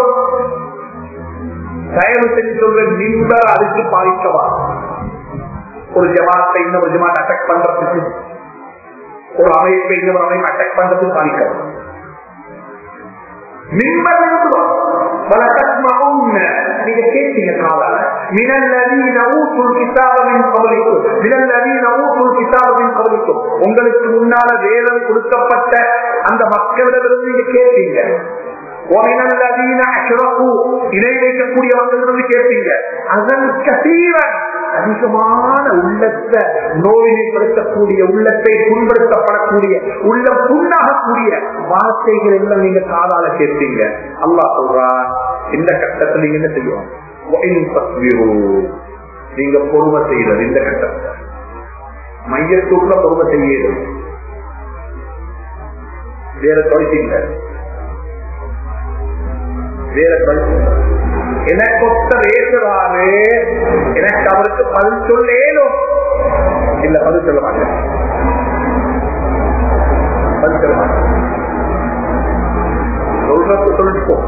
Speaker 1: தயவு செஞ்சு சொல்ற நிம்பர் அதுக்கு பாதிக்கவா? ஒரு ஜமாத்தை இன்னொரு ஜமாத் அட்டாக் பண்றதுக்கு, ஒரு அமைப்பை இன்னொரு அமைப்பு அட்டாக் பண்றதுக்கு பாதிக்கவா? நிம்பர் நீங்க கேட்டீங்க காலால. உங்களுக்கு முன்னால வேதம் கொடுக்கப்பட்ட அந்த மக்களிடமிருந்து நீங்க கேட்டீங்க. இணை வைக்கக்கூடிய மக்களிடமிருந்து கேட்டீங்க. அதன் கசீரன் அதிகமான உள்ளத்தை நோயினைப்படுத்தக்கூடிய, உள்ளத்தை புண்படுத்தப்படக்கூடிய, உள்ள புண்ணாகக்கூடிய வார்த்தைகள் எல்லாம் நீங்க காதால கேட்டீங்க. அல்லாஹ் சொல்றான், இந்த கட்டத்தில் நீங்க என்ன செய்யும்? நீங்க பொறுமை செய்யறது. இந்த கட்டத்தில் மையத்துக்குள்ள பொறுமை செய்யறது. வேற தொழிற்சிங்க, வேற தொழிற்சிங்க. எனக்கு ஒத்த பேசுறாரு, எனக்கு அவருக்கு பதில் சொல்லேனும். இல்ல பதில் சொல்ல மாட்டேன். சொல்றது சொல்லிட்டு போ.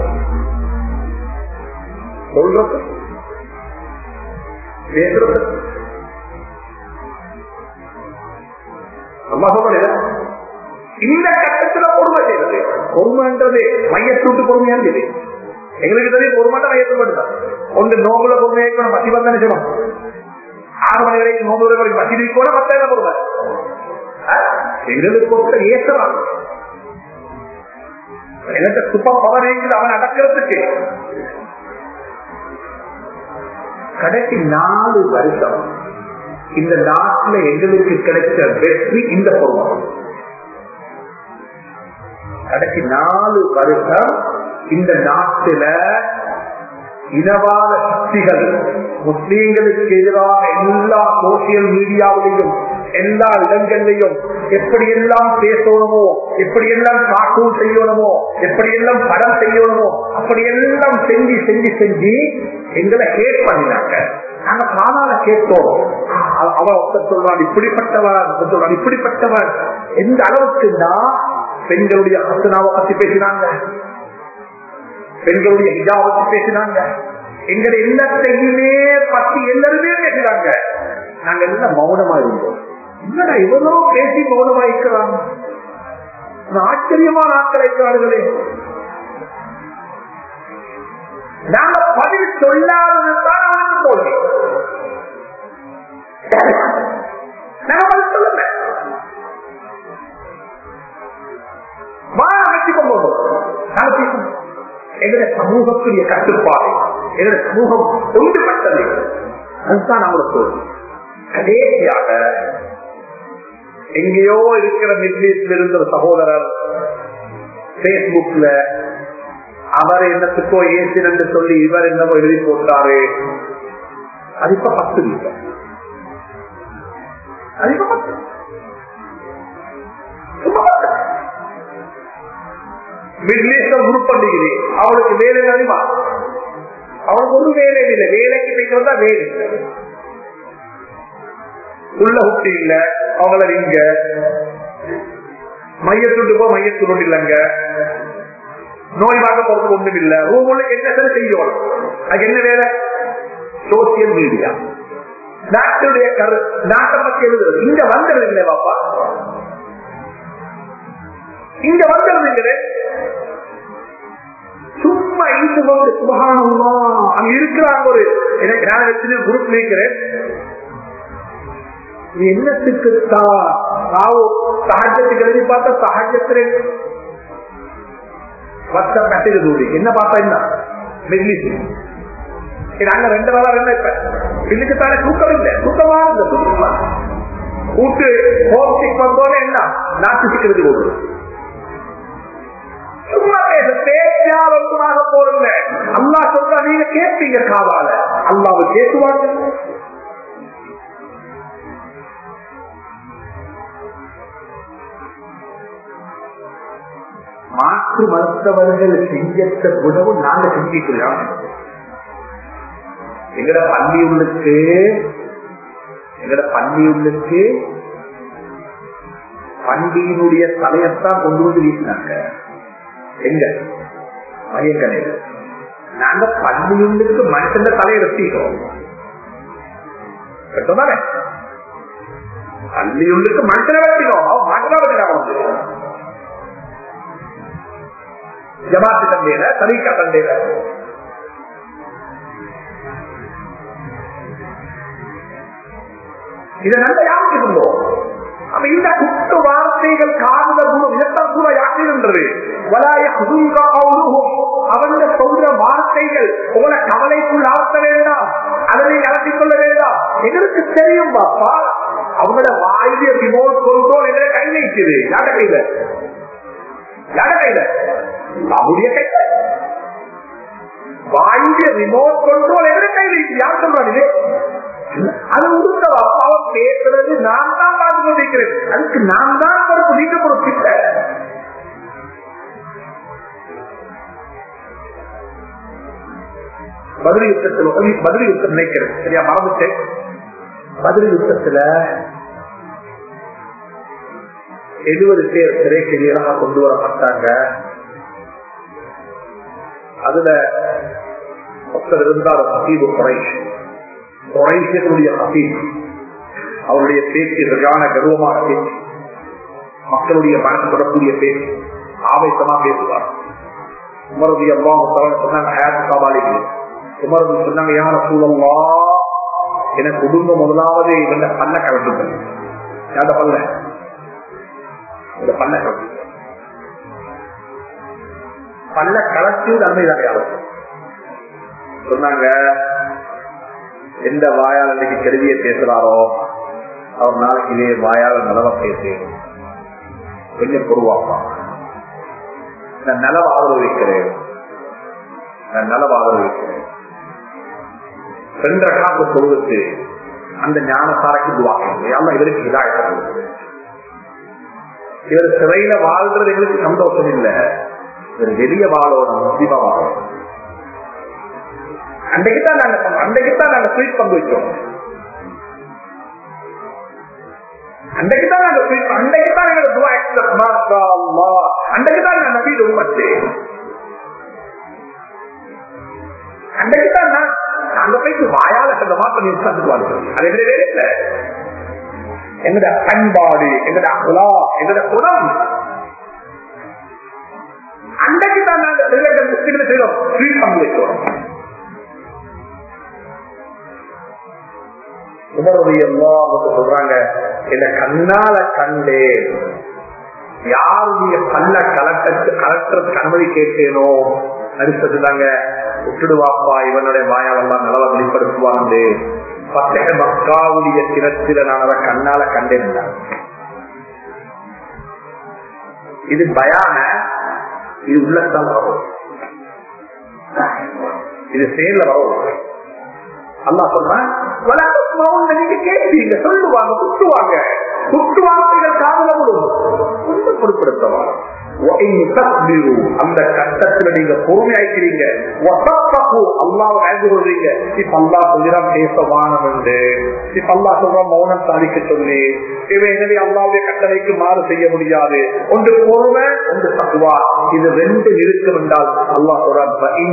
Speaker 1: சொல்றது பேசுறது அம்மா சொல்ல. இந்த கட்டத்துல பொறுமை செய்யறது. பொறுமைன்றது மையத்தூட்டு பொறுமையா இருந்தது. எங்களுக்கு தெரியும் பொறுமாட்ட மையத்து மட்டும்தான். ஒன்று நோம்புல பொறுமையை பசி வந்தானே சொல்லணும். 6 மணி வரைக்கும் நோம்பு வரைக்கும் பசி கூட 10 பொறுமை. எங்களுக்கு பொறுத்த ஏற்றலாம். எனக்கு சூப்பர் பவர் இருக்குது அவன் அடக்கிறதுக்கு. கடைசி 4 வருஷம் இந்த நாட்டுல எங்களுக்கு கிடைச்ச வெற்றி இந்த பொறுமை. கடைசி 4 வருஷம் இந்த நாட்டில இனவாத சக்திகள் முஸ்லீம்களுக்கு எதிராக எல்லா சோசியல் மீடியாவிலையும் எல்லா இடங்களிலையும் எப்படியெல்லாம் பேசணுமோ, எப்படியெல்லாம் கார்ட்டூன் செய்யணுமோ, எப்படியெல்லாம் படம் செய்யணுமோ அப்படியெல்லாம் செஞ்சு செஞ்சு செஞ்சு எங்களை ஹேட் பண்ணினாங்க. நாங்க காணால கேட்டோம். அவன் சொல்றான் இப்படிப்பட்டவன், சொல்றான் இப்படிப்பட்டவன். எந்த அளவுக்குன்னா பெண்களுடைய ஹசனாவை பத்தி பேசினாங்க, பெண்களுடைய ஹிஜாபை பத்தி பேசினாங்க, எங்களை எல்லாத்தையுமே பத்தி எல்லாருமே பேசினாங்க. நாங்க எல்லாம் மௌனமா இருந்தோம். என்னடா இவ்வளவு பேசி மௌனமா இருக்கிறாங்க, ஆச்சரியமான ஆட்கள் இருக்கிறார்களே. நாங்க பதில் சொல்லாததுதான் அவனுக்கு தோல்வி. நாங்க பதில் சொல்லுங்க எங்களுடைய சமூகத்துடைய கட்டுப்பாடு, எங்களுடைய சமூகம் ஒன்றுபட்டது. அதுதான் அவங்களுக்கு கடைசியாக எங்கேயோ இருக்கிற மிடில் ஈஸ்ட்ல இருந்த ஒரு சகோதரர் பேஸ்புக்ல அவர் என்னத்துக்கோ ஏசினு சொல்லி இவர் என்னவோ எழுதி போட்டாரு. அது இப்ப 10 இல்லை, அது இப்ப 10 மிடில் ஈஸ்ட் குரூப் பண்ணிக்குது. அவளுக்கு வேலை அறிவா, அவளுக்கு ஒரு வேலை இல்லை, வேலைக்கு போய்க்கிறதா வேலை உள்ள குட்டி இல்ல. அவங்கள இங்க மையத்துட்டு போ, மையத்துண்டு இல்லைங்க, நோய் பார்க்க போறது ஒண்ணும் இல்ல. உங்களுக்கு என்ன சரி செய்யணும், அது என்ன வேலை? சோசியல் மீடியா நாட்டுடைய நாட்டை பத்தி எழுதுறது. இங்க வந்துடுது இல்லை பாப்பா, இங்க வந்துடுறீங்களே சும்மா இருந்து போது சுபஹானல்லா. அங்க இருக்கிறாங்க ஒரு எனக்கு நான் வச்சு குரூப் இருக்கிறேன். என்னத்துக்கு சஹஜத்துக்கு எழுதி பார்த்தா சஹஜத்துல வாட்ஸ்அப் மெசேஜ் தூடி என்ன பார்த்தா என்ன மெக்லிஸ் நாங்க 2 நாளா என்ன இப்ப பிள்ளைக்கு தானே தூக்கம் இல்லை, தூக்கமா இருந்த தூக்கமா கூட்டு ஹோம் சிக் வந்தோன்னு என்ன நாட்டு சிக்கிறது போடுது. சும்மா பேச பேச்சா ஒன்றுமாக போறீங்க. அல்லா சொல்றா நீங்க கேட்பீங்க காவால, அல்லாவை கேட்டுவாங்க. மாற்று மருத்துவர்கள் செஞ்ச குணவும் நாங்க செஞ்சிக்கலாம். எங்கட பள்ளியுள்ளுக்கு பண்டியினுடைய தலையத்தான் கொண்டு வந்து வீசினாங்க. எங்க மையக்கணையில நாங்க பள்ளியுள்ளுக்கு மனுஷன் தலையை வெட்டிக்கிறோம். பள்ளியுள்ளுக்கு மனுஷனை வெட்டினோம், அவன் மாற்றா வெட்டினா ஜமாத்து சண்டையில தரீக்கா சண்டையில இதை நல்ல யாருக்கு இருந்தோம். அப்ப இந்த குட்டு வார்த்தைகள் காதல் குணம் இதைத்தான் கூட யாக்கின்றது. அவங்க சொல்ற வார்த்தைகள் உங்களை கவலைக்குள் ஆழ்த்த வேண்டாம், அதனை நடத்திக் கொள்ள வேண்டாம். எங்களுக்கு தெரியும் பாப்பா, அவங்களோட வாய்விய ரிமோட் கண்ட்ரோல் எங்களை கை வைக்குது. யார கையில? யார கையில? அவருடைய கையில. வாய்விய ரிமோட் கண்ட்ரோல் எங்களை கை வைக்குது. யார் சொல்றாங்க? அது உடுத்தவா அவன் பேசுறது நான் தான் பார்த்து கொண்டிருக்கிறேன். அதுக்கு நான் தான் பொறுப்பு, நீங்க பொறுப்பு இல்ல. பதில் யுத்தத்தில் நினைக்கிறேன் சரியா மறந்துட்டேன். பதில் யுத்தத்துல 70 பேர் சிறைக்கைதிகளாக கொண்டு வரப்பட்டாங்க. அதுல ஒருத்தர் இருந்தார் ஹபீபு குறைஷியனுடைய ஹபீப். அவருடைய பேச்சு சரியான கர்வமான பேச்சு, மக்களுடைய மனசு தொடக்கூடிய பேச்சு, ஆவேசமா பேசுவார். உமரது எல்லாம் சொன்னாங்க ஹயாத்துக்காவாலிகள். உமரது சொன்னாங்க யார சூழல்லா எனக்கு குடும்பம் முதலாவது இவங்க பல்ல கலட்டுங்கள். யார பல்ல இந்த பல்ல கலட்டு பல்ல கலட்டி நன்மைதான் யாரும் சொன்னாங்க. எந்த வாயால் அன்றைக்கு கருவியை பேசுறாரோ அவர் நாளைக்கு இதே வாயால் நிலவ பேசுகிறேன். கொஞ்சம் பொருவாப்பா, நான் நலவ ஆதரவிக்கிறேன், நான் நலவ ஆதரவிக்கிறேன். 2 ரக்காத்து தொழுதுக்கு அந்த ஞானசாரைக்கு துவாக்கணும். இவருக்கு இதாயிட்டாங்க. இவர் சிறையில வாழ்றது எங்களுக்கு சந்தோஷம் இல்லை, இவர் வெளிய வாழோட முஸ்லிமா வாழணும். அன்றைக்குத்தான் நாங்க ஸ்வீட் பங்கு வச்சோம். அன்றைக்குத்தான் நாங்க துவா எக்ஸ்பிரஸ் மாஷா அல்லாஹ். அன்றைக்குதான் நான் நபி உம்மத்து. அன்றைக்குதான் நான் அங்க போயிட்டு வாயால அந்த மாற்றம் உட்கார்ந்துக்குவாங்க. அது எங்க வேலை இல்லை. எங்கட பண்பாடு, எங்கட அகலாக், எங்கட குணம். அன்றைக்குதான் நாங்க முஸ்லிம்கள் செய்யறோம், ஸ்வீட் பங்கு வைக்கிறோம். உமருடைய சொல்றாங்க, என்ன கண்ணால கண்டேன், யாருடைய பல்ல கலெக்டருக்கு அனுமதி கேட்டேனோ அனுப்பிச்சுதாங்க விட்டுடுவாப்பா, இவனுடைய வாயாலெல்லாம் நலவை வெளிப்படுத்துவாங்க. பத்தக மக்காவுடைய தினத்தில நான் அதை கண்ணால கண்டேன். இது பயான, இது உள்ளத்தால் வரும், இது செயல வரும். அல்லாஹ் சொல்றான், நீங்க கேட்பீங்க, சொல்லுவாங்க, குத்துவாங்க, குத்து வார்த்தைகள் காதல விடும், ஒன்றும் பொருட்படுத்தவாங்க. அந்த கட்டத்துல நீங்க பொறுமையாக்கிறீங்க, அல்லாஹ் வாழ்ந்து கொள்றீங்க. இப்ப அல்லாஹ் சொல்லிதான் பேசவானம் என்று, இப்ப அல்லாஹ் சொல்றான் மௌனம் சாதிக்க சொல்லி, இவைகளை அல்லாவுடைய கட்டளைக்கு மாறு செய்ய முடியாது. ஒன்று பொறுமை, ஒன்று தக்வா. இது 2 இருக்கும் என்றால் அல்லாஹ் சொல்றான்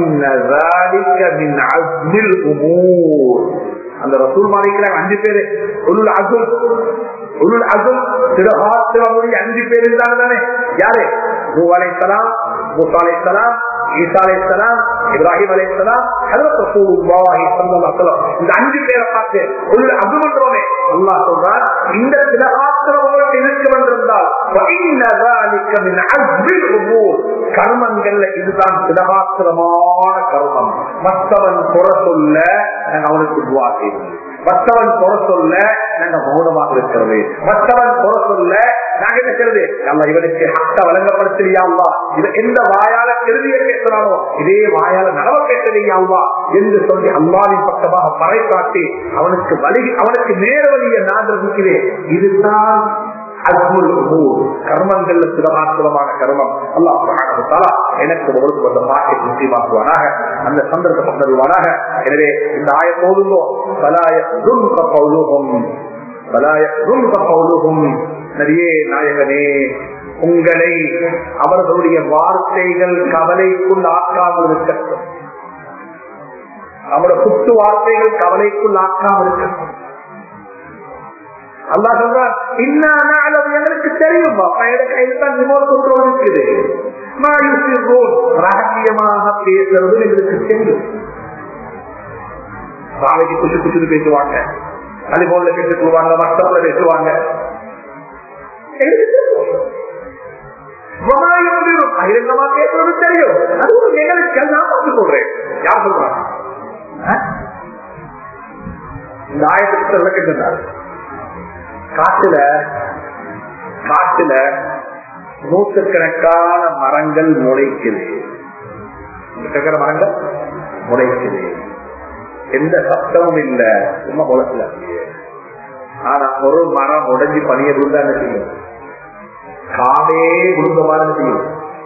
Speaker 1: அந்த ரசூல் மாலிக்கிறாங்க 5 பேரு உலுல் அஸும் 5 பேர் இருந்தாங்க தானே. யாரு? நூஹ் அலைஹிஸ்ஸலாம், மூஸா அலைஹிஸ்ஸலாம், ஈசா அலைஹிஸ்ஸலாம், இப்ராஹிம் அலைஹிஸ்ஸலாம், ஹஜ்ரத் ரசூலுல்லாஹி ஸல்லல்லாஹு அலைஹி வஸல்லம். இந்த 5 பேரை பார்த்து உலுல் அஸும் என்றோமே அல்லாஹ் சொல்றான், இந்த திலகாத்திரவோடு இருக்கும் என்றால் கர்மங்கள்ல இதுதான் திலகாத்திரமான கர்மம். மற்றவன் குறை சொல்ல நாங்க அவனுக்கு துவா செய்வோம், மற்றவன் குறை சொல்ல நாங்க மௌனமாக இருக்கிறது, மற்றவன் குறை சொல்ல நாங்க என்ன செய்யறது, அல்ல இவனுக்கு ஹக்க வழங்கப்படுத்தலையா அல்லா, இது எந்த வாயால கருதிய பேசுறானோ இதே வாயால நலவ பேசலையா அல்லா என்று சொல்லி அல்லாவின் பக்கமாக பறை காட்டி அவனுக்கு நேர வழியை நான் இருக்கிறேன். இதுதான் கர்மங்கள்ல சிரமாத்திரமான கர்மம். அல்லாஹ் சுப்ஹானஹு வ தஆலா எனக்கு உங்களுக்கு அந்த பாக்கை நிச்சயமாக்குவானாக, அந்த சந்தர்ப்பம் தருவானாக. எனவே இந்த ஆயத்தோடுங்கோ நபியே நாயகனே, உங்களை அவர்களுடைய வார்த்தைகள் கவலைக்குள் ஆக்காமல் இருக்கட்டும், அவருடைய குத்து வார்த்தைகள் கவலைக்குள் ஆக்காமல் இருக்கட்டும். அல்லாஹ் சொல்றான், எங்களுக்கு தெரியும் கைதான் ரிமோட் கண்ட்ரோல் இருக்குது, ரகசியமாக பேசுறது எங்களுக்கு தெரியும். நாளைக்கு குசு குசு பேசுவாங்க, அலிபோன்ல பேசிக்குவாங்க, வாட்ஸ்அப்ல பேசுவாங்க, பகிரங்கமா பேசுறது தெரியும். அது ஒரு எங்களுக்கு நான் பார்த்து சொல்றேன். யார் சொல்றாங்க? இந்த ஆயத்துக்கு விளக்கின்றார். காட்டுல நூற்றுக்கணக்கான மரங்கள் முளைக்குது, மரங்கள் முளைக்குது, எந்த சத்தமும் இல்ல, சும்மா குளத்துல. ஆனா ஒரு மரம் உடைஞ்சி பணிய விழுந்தா என்ன செய்யும்? காடே விழுந்த மாதிரி செய்யும்,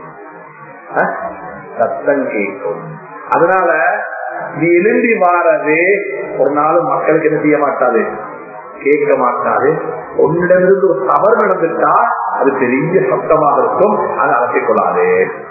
Speaker 1: சத்தம் கேட்கும். அதனால நீ எழும்பி மாறது ஒரு நாள் மக்களுக்கு என்ன செய்ய மாட்டாது, கேட்க மாட்டாரு. ஒன்னிடமிருந்து ஒரு தவறு நடந்துட்டா அது பெரிய சத்தமாக இருக்கும், அதை அலசிக் கொள்ளாது.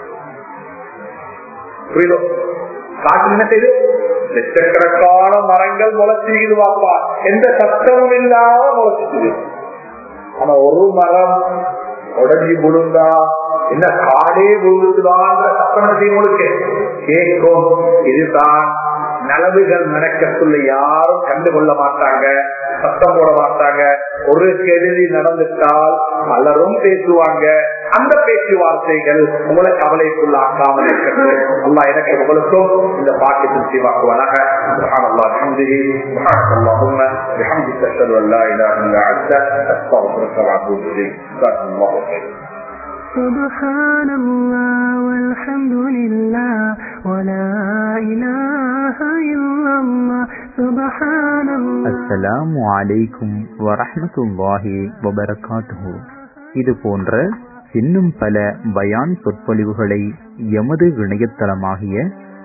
Speaker 1: புரியுதோ? காட்டு என்ன செய்து லட்சக்கணக்கான மரங்கள் முளைச்சிக்குது வாப்பா, எந்த சத்தமும் இல்லாம முளைச்சிக்குது. ஆனா ஒரு மரம் உடஞ்சி விழுந்தா என்ன காடே விழுந்துதான் சத்தம் கேட்கும். இதுதான் நலவுகள் நடக்கக்குள்ள யாரும் கண்டுகொள்ள மாட்டாங்க, சத்தம் போட மாட்டாங்க. ஒரு கெடுதி நடந்துட்டால் பலரும் பேசுவாங்க. அந்த பேச்சுவார்த்தைகள் உங்களை கவலைக்குள்ள ஆக்காமல் இருக்கிறது. அல்லாஹ் எனக்கு உங்களுக்கும் இந்த பாக்கியத்தை செய்வாக்குவானாக. சுப்ஹானல்லாஹ் வபிஹம்திஹி சுப்ஹானல்லாஹும்ம பிஹம்திக அஷ்ஹது அல்லா இலாஹா இல்லா அன்த அஸ்தக்ஃபிருக வ அத்தூபு இலைக். ஜஸாக்கல்லாஹு கைரன்.
Speaker 2: سبحان الله والحمد لله ولا إله إلا الله سبحان الله.
Speaker 3: அஸ்ஸலாமு அலைக்கும் வரஹ்மத்துல்லாஹி வபரகாத்துஹு. இது போன்ற இன்னும் பல பயான் சொற்பொழிவுகளை எமது இணையதளமாகிய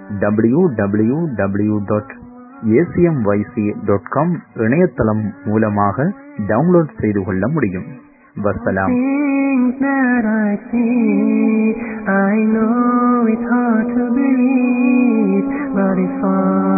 Speaker 3: www.acmyc.com இணையதளம் மூலமாக டவுன்லோட் செய்து கொள்ள முடியும். வஸ்ஸலாம்.
Speaker 2: That I see, I know it's hard to believe, but it's all